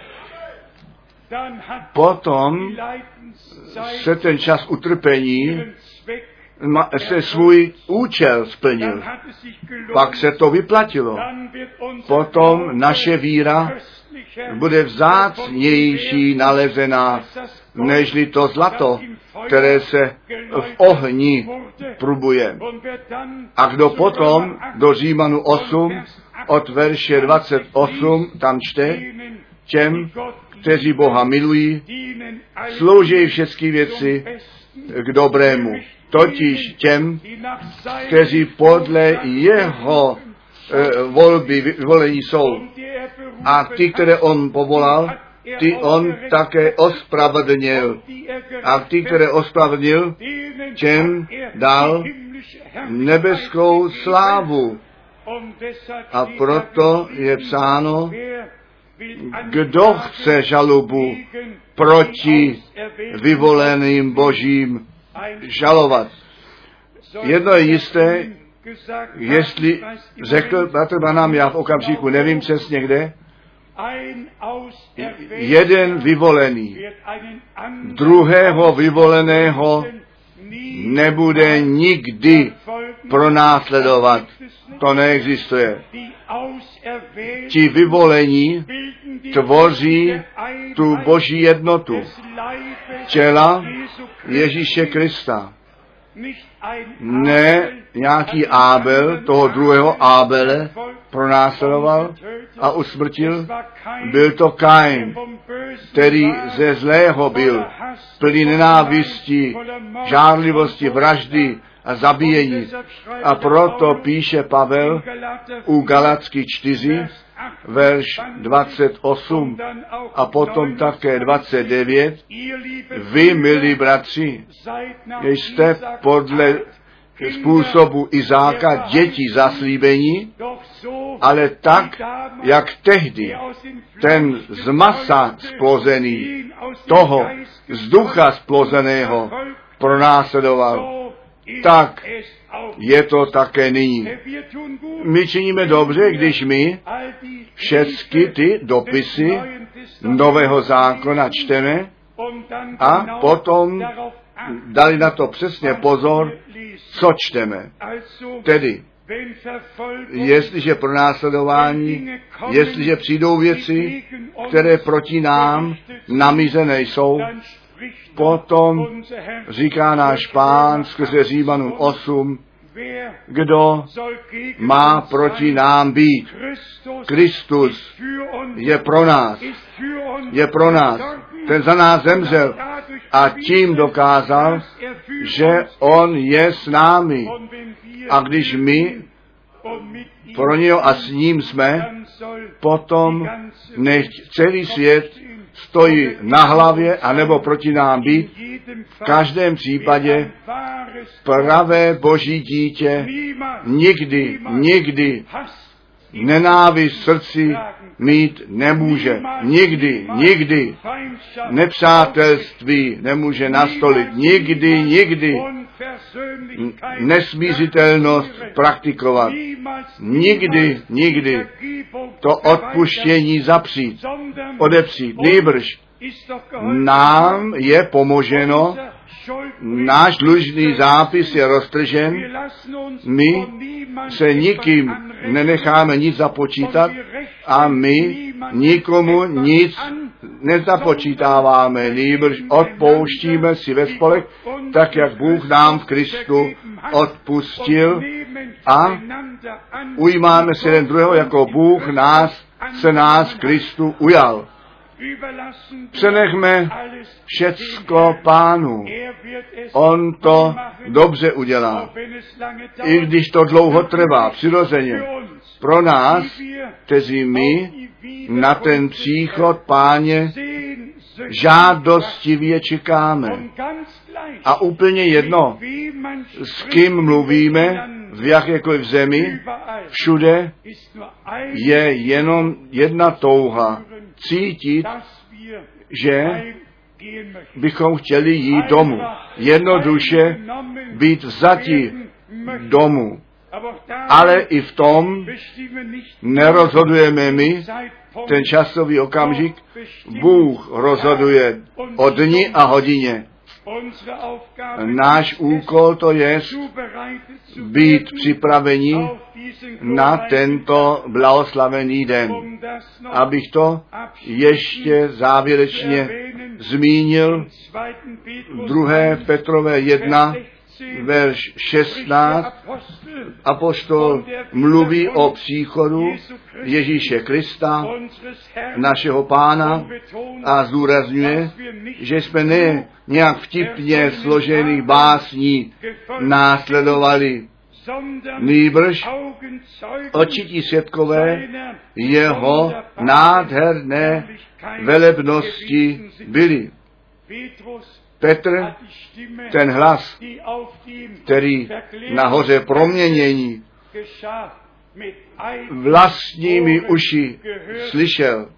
Potom se ten čas utrpení se svůj účel splnil. Pak se to vyplatilo. Potom naše víra bude vzácnější nalezená, nežli to zlato, které se v ohni prubuje. A kdo potom do Římanu osm od verše dvacet osm tam čte, těm, kteří Boha milují, slouží všechny věci k dobrému. Totiž těm, kteří podle jeho e, volby vyvolení jsou. A ty, které on povolal, ty on také ospravedlnil. A ty, které ospravedlnil, těm dal nebeskou slávu. A proto je psáno, kdo chce žalobu proti vyvoleným Božím žalovat. Jedno je jisté, jestli řekl bratr Branham, já v okamžiku nevím přesně kde, jeden vyvolený druhého vyvoleného nebude nikdy pronásledovat. To neexistuje. Ti vyvolení tvoří tu Boží jednotu těla Ježíše Krista. Ne nějaký Ábel, toho druhého Ábele pronásledoval a usmrtil. Byl to Kain, který ze zlého byl, plný nenávisti, žárlivosti, vraždy a zabíjení. A proto píše Pavel u Galatských čtyři, verš dvacet osm a potom také dvacet devět. Vy, milí bratři, jste podle způsobu Izáka děti zaslíbení, ale tak, jak tehdy ten z masa splozený, toho z ducha splozeného pronásledoval, tak je to také nyní. My činíme dobře, když my všechny ty dopisy Nového zákona čteme a potom dali na to přesně pozor, co čteme. Tedy, jestliže pronásledování, jestliže přijdou věci, které proti nám namířené jsou, potom říká náš Pán skrze Římanům osm, kdo má proti nám být. Kristus je pro nás. Je pro nás. Ten za nás zemřel a tím dokázal, že on je s námi. A když my pro něho a s ním jsme, potom nech celý svět stojí na hlavě anebo proti nám být. V každém případě pravé Boží dítě nikdy, nikdy nenávist v srdci mít nemůže. Nikdy, nikdy nepřátelství nemůže nastolit. Nikdy, nikdy nesmířitelnost praktikovat. Nikdy, nikdy to odpuštění zapřít, odepřít. Nýbrž nám je pomoženo, náš dlužný zápis je roztržen, my se nikým nenecháme nic započítat a my nikomu nic nezapočítáváme, nýbrž odpouštíme si ve spolek, tak jak Bůh nám v Kristu odpustil a ujímáme se jeden druhého, jako Bůh nás se nás v Kristu ujal. Přenechme všecko Pánu. On to dobře udělá. I když to dlouho trvá, přirozeně. Pro nás, kteří my na ten příchod Páně žádostivě čekáme. A úplně jedno, s kým mluvíme, v jakékoliv zemi, všude je jenom jedna touha. Cítit, že bychom chtěli jít domů. Jednoduše být vzati domů. Ale i v tom nerozhodujeme my, ten časový okamžik. Bůh rozhoduje o dni a hodině. Náš úkol to je být připraveni na tento blahoslavený den. Abych to ještě závěrečně zmínil, druhé Petrové jedna, verš šestnáct, apoštol mluví o příchodu Ježíše Krista, našeho Pána, a zdůrazňuje, že jsme ne nějak vtipně složených básní následovali, nýbrž očití svědkové jeho nádherné velebnosti byli. Petr, ten hlas, který nahoře proměnění vlastními uši slyšel.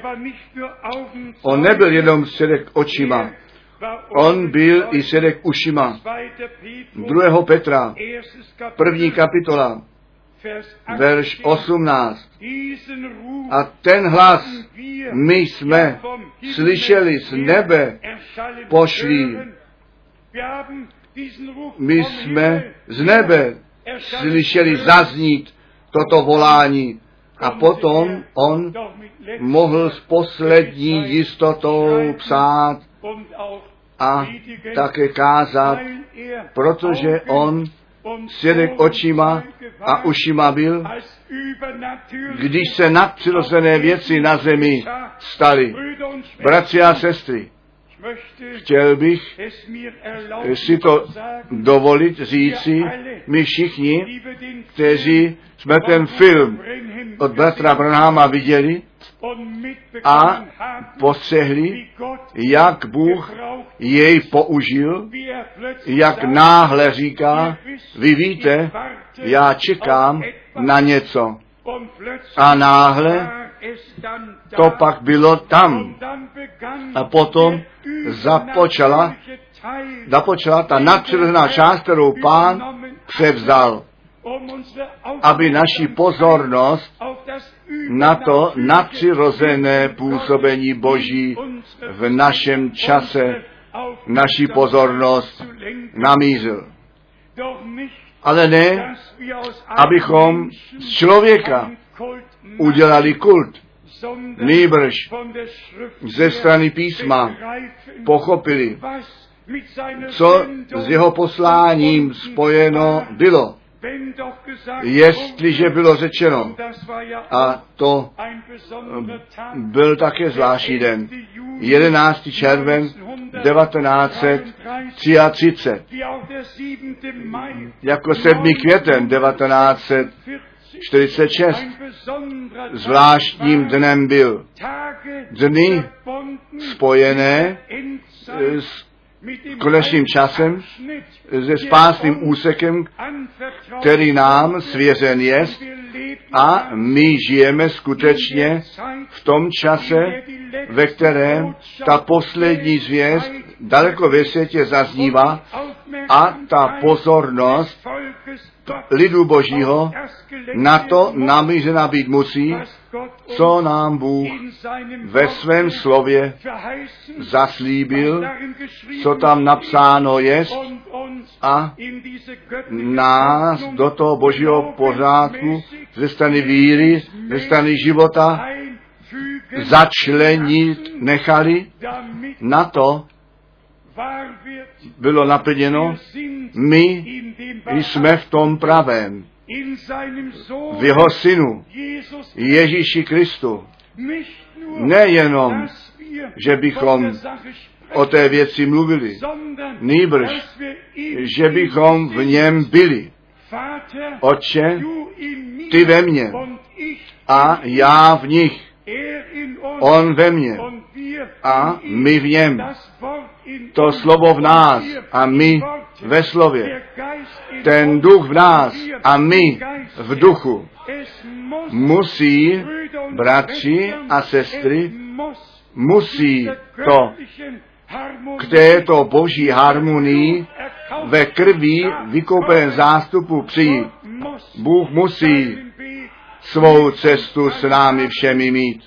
On nebyl jenom svědek očima, on byl i svědek ušima. druhého Petra, první kapitola, verš osmnáct. A ten hlas my jsme slyšeli z nebe pošlý. My jsme z nebe slyšeli zaznít toto volání. A potom on mohl s poslední jistotou psát a také kázat, protože on svědek očima a ušima byl, když se nadpřirozené věci na zemi staly. Bratři a sestry, chtěl bych si to dovolit říci, my všichni, kteří jsme ten film od bratra Branhama viděli a postřehli, jak Bůh jej použil, jak náhle říká, vy víte, já čekám na něco. A náhle to pak bylo tam. A potom započala, započala ta nadpřirozená část, kterou Pán převzal, aby naši pozornost na to nadpřirozené působení Boží v našem čase, naši pozornost namířil. Ale ne, abychom z člověka udělali kult, nýbrž ze strany písma pochopili, co s jeho posláním spojeno bylo. Jestliže bylo řečeno, a to byl také zvláštní den, jedenáctý červen devatenáct set třicet tři, jako sedmý květen devatenáct set čtyřicet šest, zvláštním dnem byl. Dny spojené s konečným časem, se spásným úsekem, který nám svěřen je, a my žijeme skutečně v tom čase, ve kterém ta poslední zvěst daleko ve světě zaznívá a ta pozornost lidu Božího na to namířena být musí, co nám Bůh ve svém slově zaslíbil, co tam napsáno je, a nás do toho Božího pořádku ze strany víry, ze strany života začlenit nechali. Na to bylo naplněno, my jsme v tom pravém, v jeho synu, Ježíši Kristu. Nejenom že bychom o té věci mluvili, nýbrž, že bychom v něm byli. Otče, ty ve mně a já v nich, on ve mně a my v něm. To slovo v nás a my ve slově. Ten duch v nás a my v duchu. Musí, bratři a sestry, musí to k této boží harmonii ve krví vykoupeném zástupu přijít. Bůh musí svou cestu s námi všemi mít.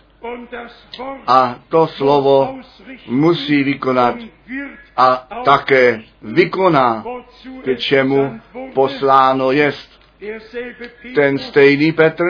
A to slovo musí vykonat a také vykoná, k čemu posláno jest. Ten stejný Petr,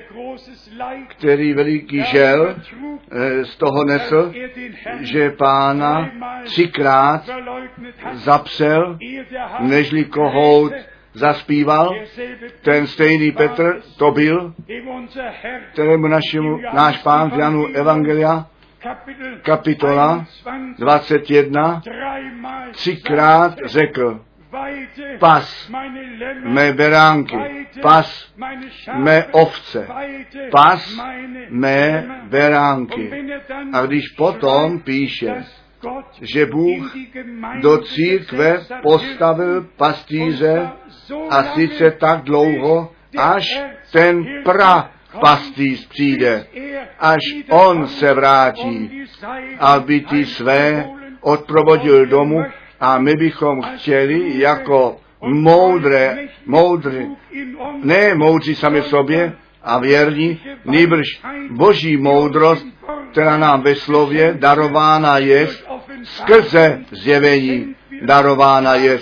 který veliký žel z toho nesl, že Pána třikrát zapsel, nežli kohout zaspíval. Ten stejný Petr to byl, kterému našemu, náš Pán v Janu Evangelia, kapitola dvacet jedna, třikrát řekl: pas mé beránky, pas mé ovce, pas mé beránky. A když potom píše, že Bůh do církve postavil pastýře a sice tak dlouho, až ten pra pastýř přijde, až on se vrátí, aby ty své odprovodil domů. A my bychom chtěli jako moudré, moudré, ne moudří sami sobě a věrní, nýbrž boží moudrost, která nám ve slově darována je, skrze zjevení darována je.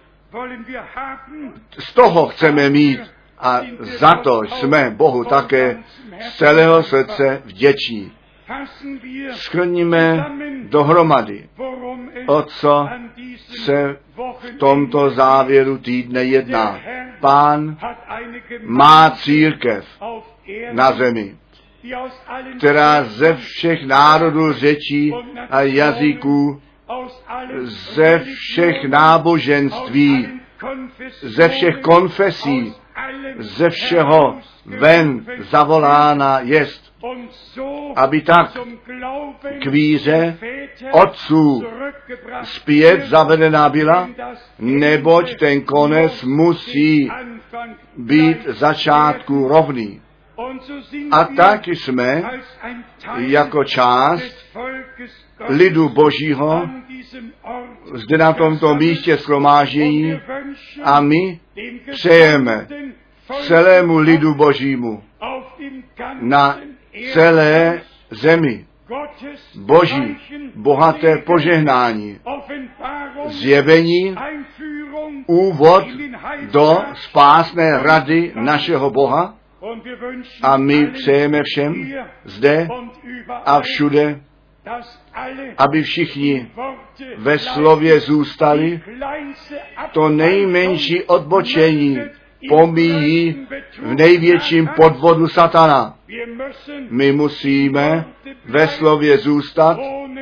Z toho chceme mít a za to jsme Bohu také z celého srdce vděční. Shrníme dohromady, o co se v tomto závěru týdne jedná. Pán má církev na zemi, která ze všech národů, řečí a jazyků, ze všech náboženství, ze všech konfesí, ze všeho ven zavolána jest, aby tak k víře otců zpět zavedená byla, neboť ten konec musí být začátku rovný. A tak jsme jako část lidu Božího zde na tomto místě shromáždění a my přejeme celému lidu Božímu na celé zemi Boží bohaté požehnání, zjevení, úvod do spásné rady našeho Boha. A my přejeme všem zde a všude, aby všichni ve slově zůstali. To nejmenší odbočení pomíjí v největším podvodu satana. My musíme ve slově zůstat,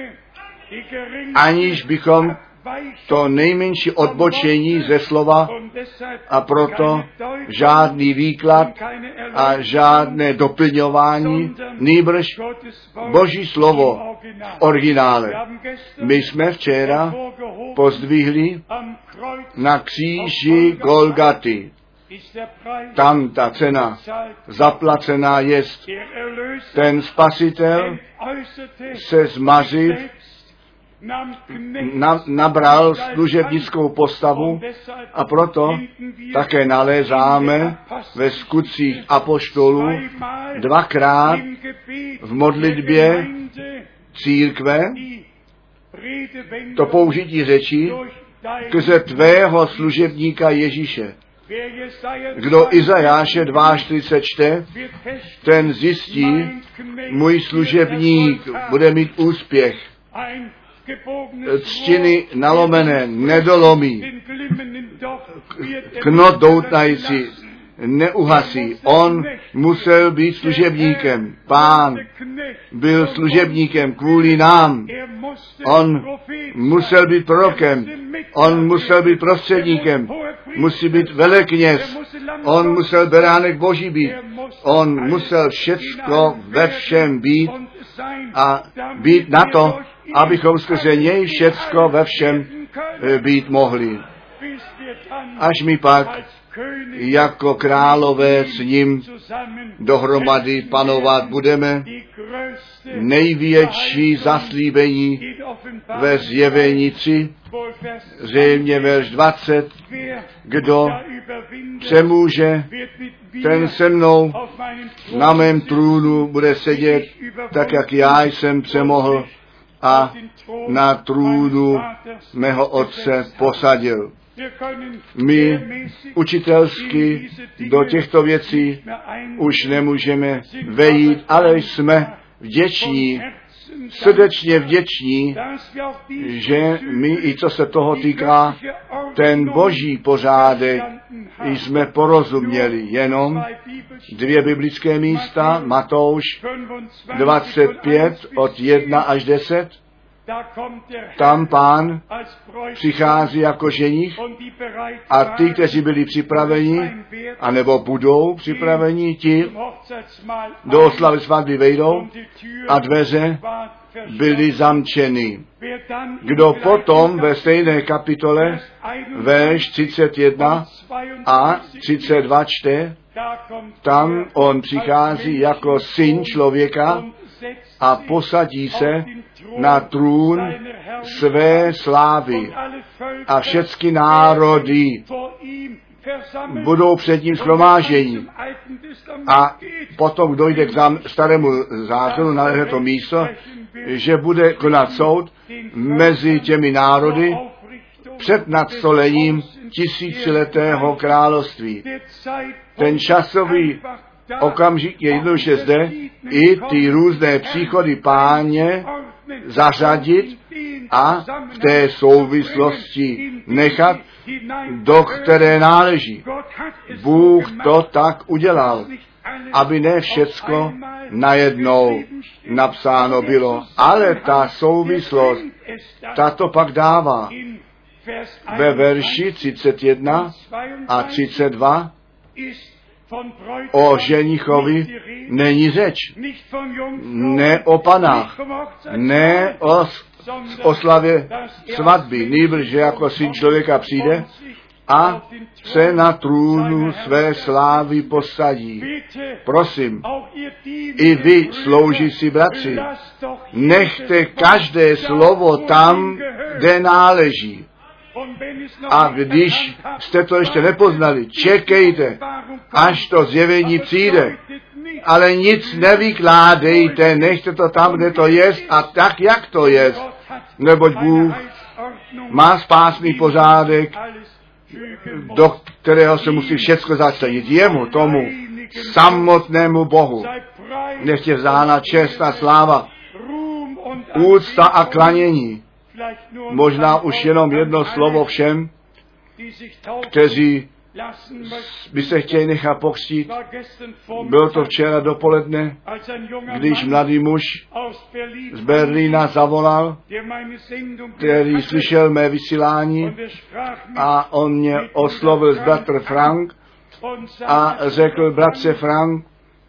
aniž bychom to nejmenší odbočení ze slova, a proto žádný výklad a žádné doplňování, nýbrž Boží slovo v originále. My jsme včera pozdvihli na kříži Golgaty. Tam ta cena zaplacená jest. Ten spasitel se zmařit na, nabral služebnickou postavu a proto také nalézáme ve skutcích apoštolů dvakrát v modlitbě církve to použití řeči skrze tvého služebníka Ježíše. Kdo Izajáše čtyřicet dva čte, ten zjistí, můj služebník bude mít úspěch. Třtiny nalomené nedolomí, knot doutnající neuhasí. On musel být služebníkem. Pán byl služebníkem kvůli nám. On musel být prorokem. On musel být prostředníkem. Musí být velekněz. On musel beránek Boží být. On musel všecko ve všem být a být na to, abychom skrze něj všecko ve všem být mohli. Až mi pak jako králové s ním dohromady panovat budeme. Největší zaslíbení ve Zjevení tři, zřejmě verš dvacet, kdo přemůže, ten se mnou na mém trůnu bude sedět, tak jak já jsem přemohl a na trůnu mého otce posadil. My učitelsky do těchto věcí už nemůžeme vejít, ale jsme vděční, srdečně vděční, že my, i co se toho týká, ten boží pořádek jsme porozuměli. Jenom dvě biblické místa, Matouš dvacet pět od jedna až deset. Tam Pán přichází jako ženich a ty, kteří byli připraveni, anebo budou připraveni, ti do oslavy svatby vejdou a dveře byly zamčeny. Kdo potom ve stejné kapitole verš třicet jedna a třicet dva čte, tam on přichází jako syn člověka a posadí se na trůn své slávy a všechny národy budou před ním shromáždění. A potom dojde k zám, starému zákonu, na to místo, že bude konat soud mezi těmi národy před nadstolením tisíciletého království. Ten časový okamžik je jednoduše zde i ty různé příchody Páně zařadit a v té souvislosti nechat, do které náleží. Bůh to tak udělal, aby ne všecko najednou napsáno bylo, ale ta souvislost, tato pak dává ve verši třicet jedna a třicet dva o ženichovi není řeč. Ne o panách, ne o oslavě svatby, nýbrž, že jako syn člověka přijde a se na trůnu své slávy posadí. Prosím, i vy, sloužící bratři, nechte každé slovo tam, kde náleží. A když jste to ještě nepoznali, čekejte, až to zjevení přijde. Ale nic nevykládejte, nechte to tam, kde to je a tak, jak to je. Neboť Bůh má spásný pořádek, do kterého se musí všecko začlenit. Jemu, tomu samotnému Bohu. Nech je vzána čest a sláva, úcta a klanění. Možná už jenom jedno slovo všem, kteří by se chtěli nechat pokřtít. Bylo to včera dopoledne, když mladý muž z Berlína zavolal, který slyšel mé vysílání a on mě oslovil bratr Frank a řekl, bratře Frank,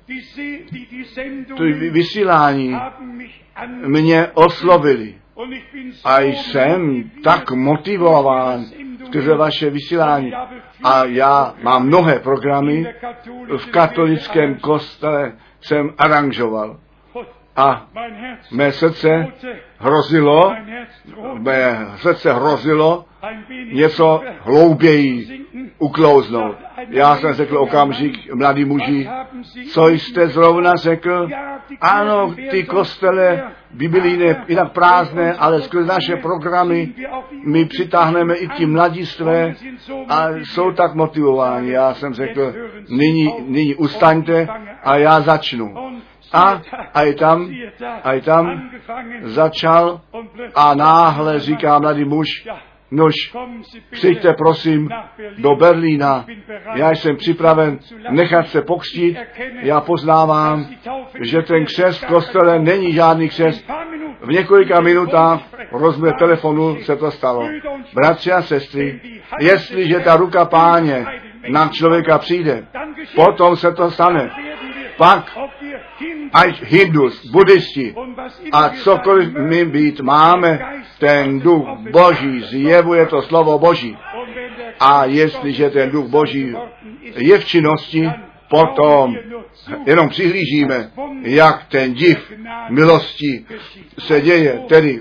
to vysílání mě oslovili. A jsem tak motivován skrze vaše vysílání. A já mám mnohé programy, v katolickém kostele jsem aranžoval. A mé srdce hrozilo, mé srdce hrozilo něco hlouběji uklouznout. Já jsem řekl okamžik, mladí muži, co jste zrovna řekl? Ano, ty kostele by byly jinak prázdné, ale skrze naše programy my přitáhneme i ti mladistvé a jsou tak motivováni. Já jsem řekl, nyní, nyní ustaňte a já začnu. A, a i tam, a i tam začal a náhle říká mladý muž, nož, přijďte prosím do Berlína, Já jsem připraven nechat se pokřtít. Já poznávám, že ten křest v kostele není žádný křest. V několika minutách rozběh telefonu se to stalo. Bratři a sestry, jestliže ta ruka Páně na člověka přijde, potom se to stane. Pak, ať Hindus, buddhisti a cokoliv my být máme, ten duch Boží zjevuje to slovo Boží. A jestliže ten duch Boží je v činnosti, potom jenom přihlížíme, jak ten div milosti se děje, tedy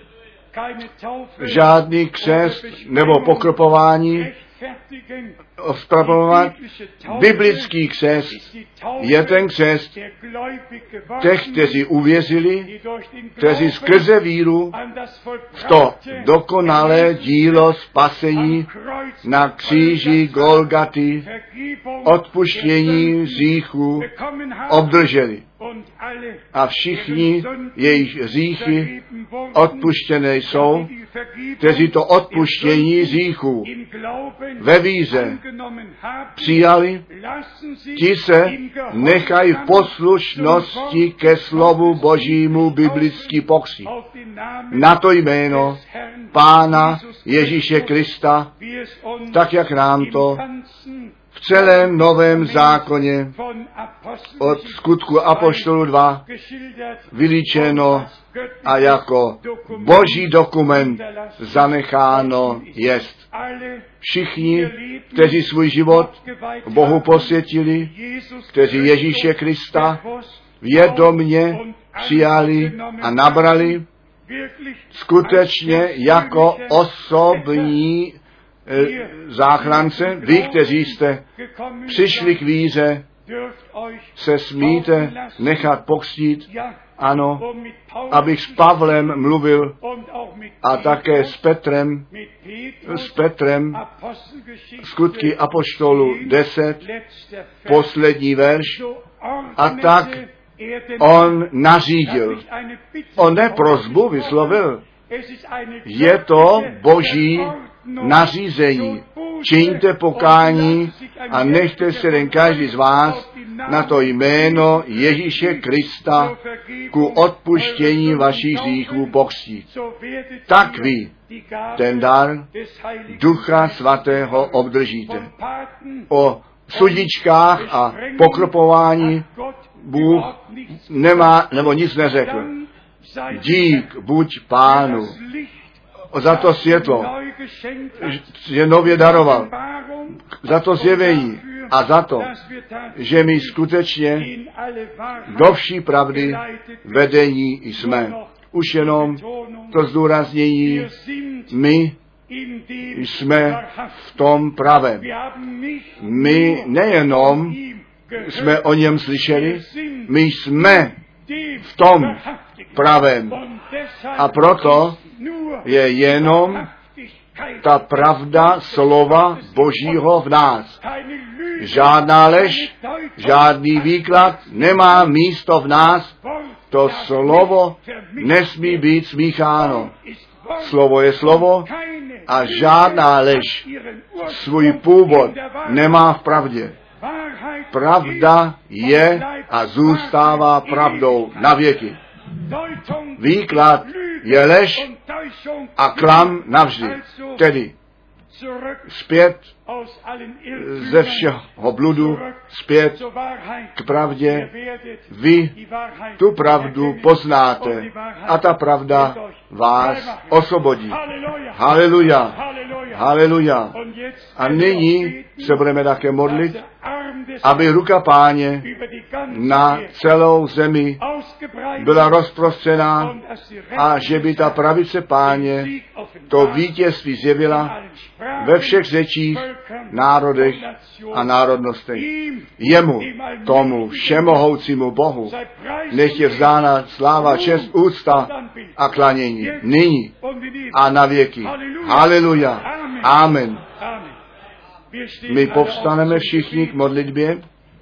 žádný křest nebo pokropování, ospravedlňovat. Biblický křest je ten křest těch, kteří uvěřili, kteří skrze víru v to dokonalé dílo spasení na kříži Golgaty odpuštění hříchů obdrželi. A všichni jejich hříchy odpuštěné jsou, kteří to odpuštění hříchů ve víře přijali, ti se nechají v poslušnosti ke slovu Božímu biblicky pokřtít. Na to jméno Pána Ježíše Krista, tak jak nám to v celém Novém zákoně od skutku apoštolů dva vylíčeno a jako Boží dokument zanecháno jest. Všichni, kteří svůj život Bohu posvětili, kteří Ježíše Krista vědomně přijali a nabrali, skutečně jako osobní záchránce, vy, kteří jste přišli k víře, se smíte nechat pokřtít, ano, abych s Pavlem mluvil a také s Petrem, s Petrem, skutky apoštolů deset, poslední verš, a tak on nařídil, on ne prosbu vyslovil, je to Boží nařízení. Čiňte pokání a nechte se ten každý z vás na to jméno Ježíše Krista ku odpuštění vašich hříchů pokřtít. Tak vy ten dar Ducha Svatého obdržíte. O sudičkách a pokropování Bůh nemá, nebo nic neřekl. Dík buď Pánu za to světlo, že nově daroval, za to zjevení a za to, že my skutečně do vší pravdy vedení jsme. Už jenom to zdůraznění, my jsme v tom pravém. My nejenom jsme o něm slyšeli, my jsme v tom pravém. A proto je jenom ta pravda slova Božího v nás. Žádná lež, žádný výklad nemá místo v nás. To slovo nesmí být smícháno. Slovo je slovo a žádná lež svůj původ nemá v pravdě. Pravda je a zůstává pravdou na věky. Výklad je lež a klam navždy. Tedy zpět ze všeho bludu, zpět k pravdě. Vy tu pravdu poznáte a ta pravda vás osvobodí. Haleluja, haleluja. A nyní se budeme také modlit, aby ruka Páně na celou zemi byla rozprostřená a že by ta pravice Páně to vítězství zjevila ve všech řečích, národech a národnostech. Jemu, tomu všemohoucímu Bohu, nech je vzdána sláva, čest, úcta a klanění. Nyní a na věky. Haleluja. Amen. My povstaneme všichni k modlitbě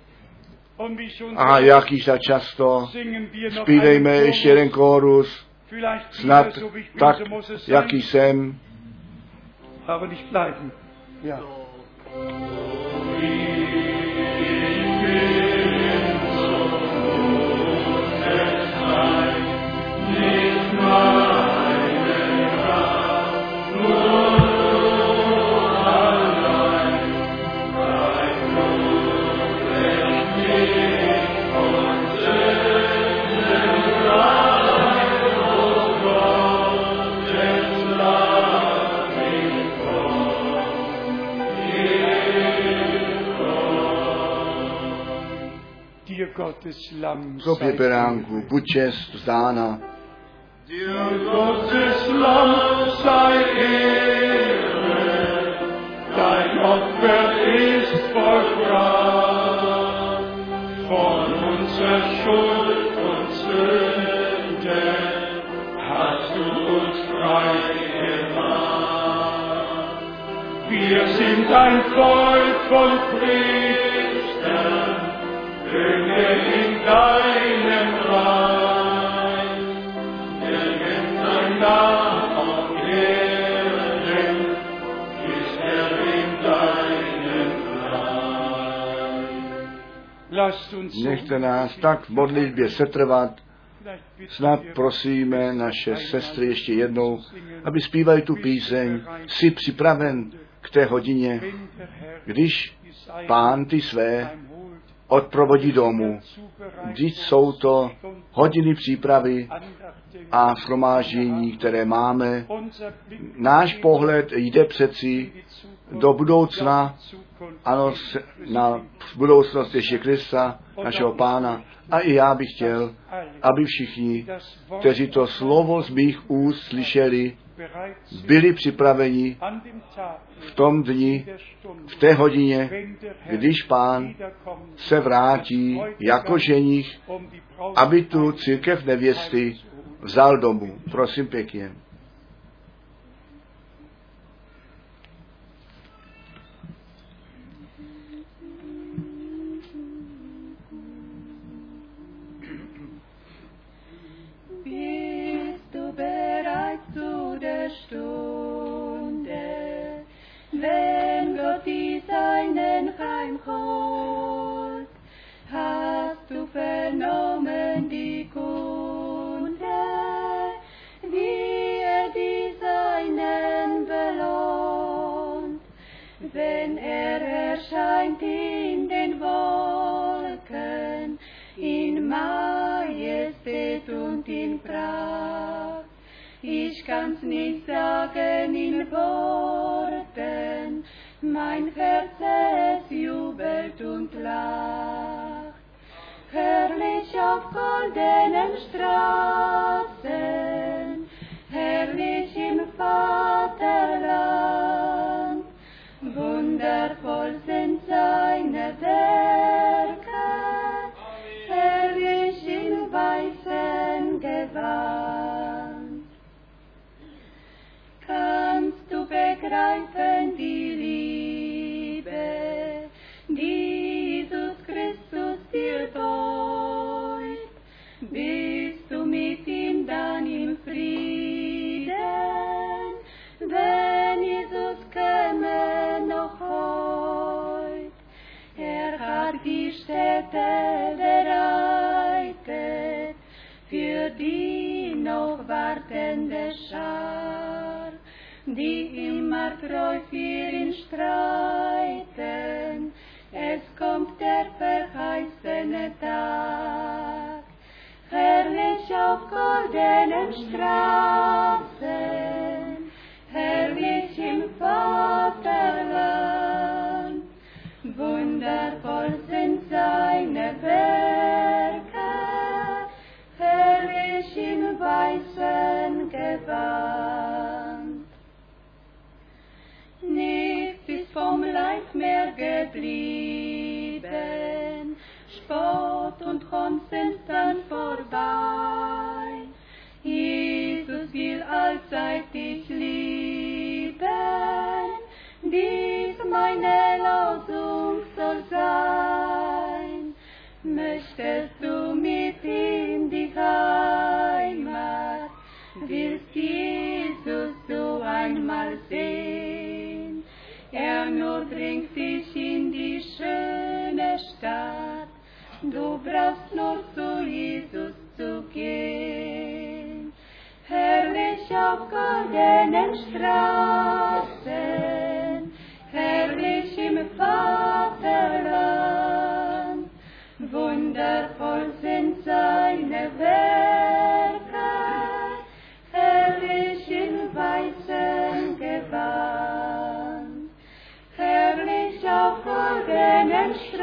a jak již tak často zpívejme ještě jeden kórus, snad tak, jaký jsem. Ja. dir Gottes Lamm Tobě, sei beránku, buď čest vzdána. Dir Gottes Lamm sei Ehre, dein Opfer ist vollbracht, von unserer Schuld und Sünde hast du uns frei gemacht. Wir sind ein Volk von Priestern, Könige in deinem Reich. Dein Name auf Erden ist er in deinem Reich. Lasst uns so Nechte nás tak v modlitbě setrvat. Snad prosíme naše sestry ještě jednou, aby zpívali tu píseň. Jsi připraven k té hodině, když Pán ty své odprovodí domů. Vždyť jsou to hodiny přípravy a shromáždění, které máme. Náš pohled jde přeci do budoucna, ano, na budoucnost ještě Krista, našeho Pána. A i já bych chtěl, aby všichni, kteří to slovo z mých úst slyšeli, byli připraveni v tom dni, v té hodině, když Pán se vrátí jako ženich, aby tu církev nevěsty vzal domů. Prosím pěkně. Wenn Gott die Seinen heimholt, hast du vernommen die Kunde, wie er die Seinen belohnt, wenn er erscheint in den Wolken, in Majestät und in Pracht. Ich kann's nicht sagen in Worten, mein Herz es jubelt und lacht. Herrlich auf goldenen Straßen, herrlich im Vaterland, wundervoll sind seine Werke, herrlich in weißen Gewand. Kannst du begreifen die Liebe, die Jesus Christus dir beut? Bist du mit ihm dann im Frieden, wenn Jesus käme noch heut? Er hat die Städte bereitet für die noch wartende Schar, die immer treu für ihn streiten. Es kommt der verheißene Tag, herrlich auf goldenen Straßen, herrlich im Vaterland, wundervoll sind seine Werke, herrlich in weißen Gewand. Nichts ist vom Leib mehr geblieben, Spott und Hohn sind dann vorbei. Jesus will allzeit dich lieben, dies meine Losung soll sein. Möchtest du mit ihm die Heimat, willst Jesus du einmal sehen? Er nur bringt dich in die schöne Stadt, du brauchst nur zu Jesus zu gehen. Herrlich auf goldenen Straßen, herrlich im Vaterland, wundervoll sind seine Werke, herrlich in weißem Gewand, herrlich auf goldenen Straßen.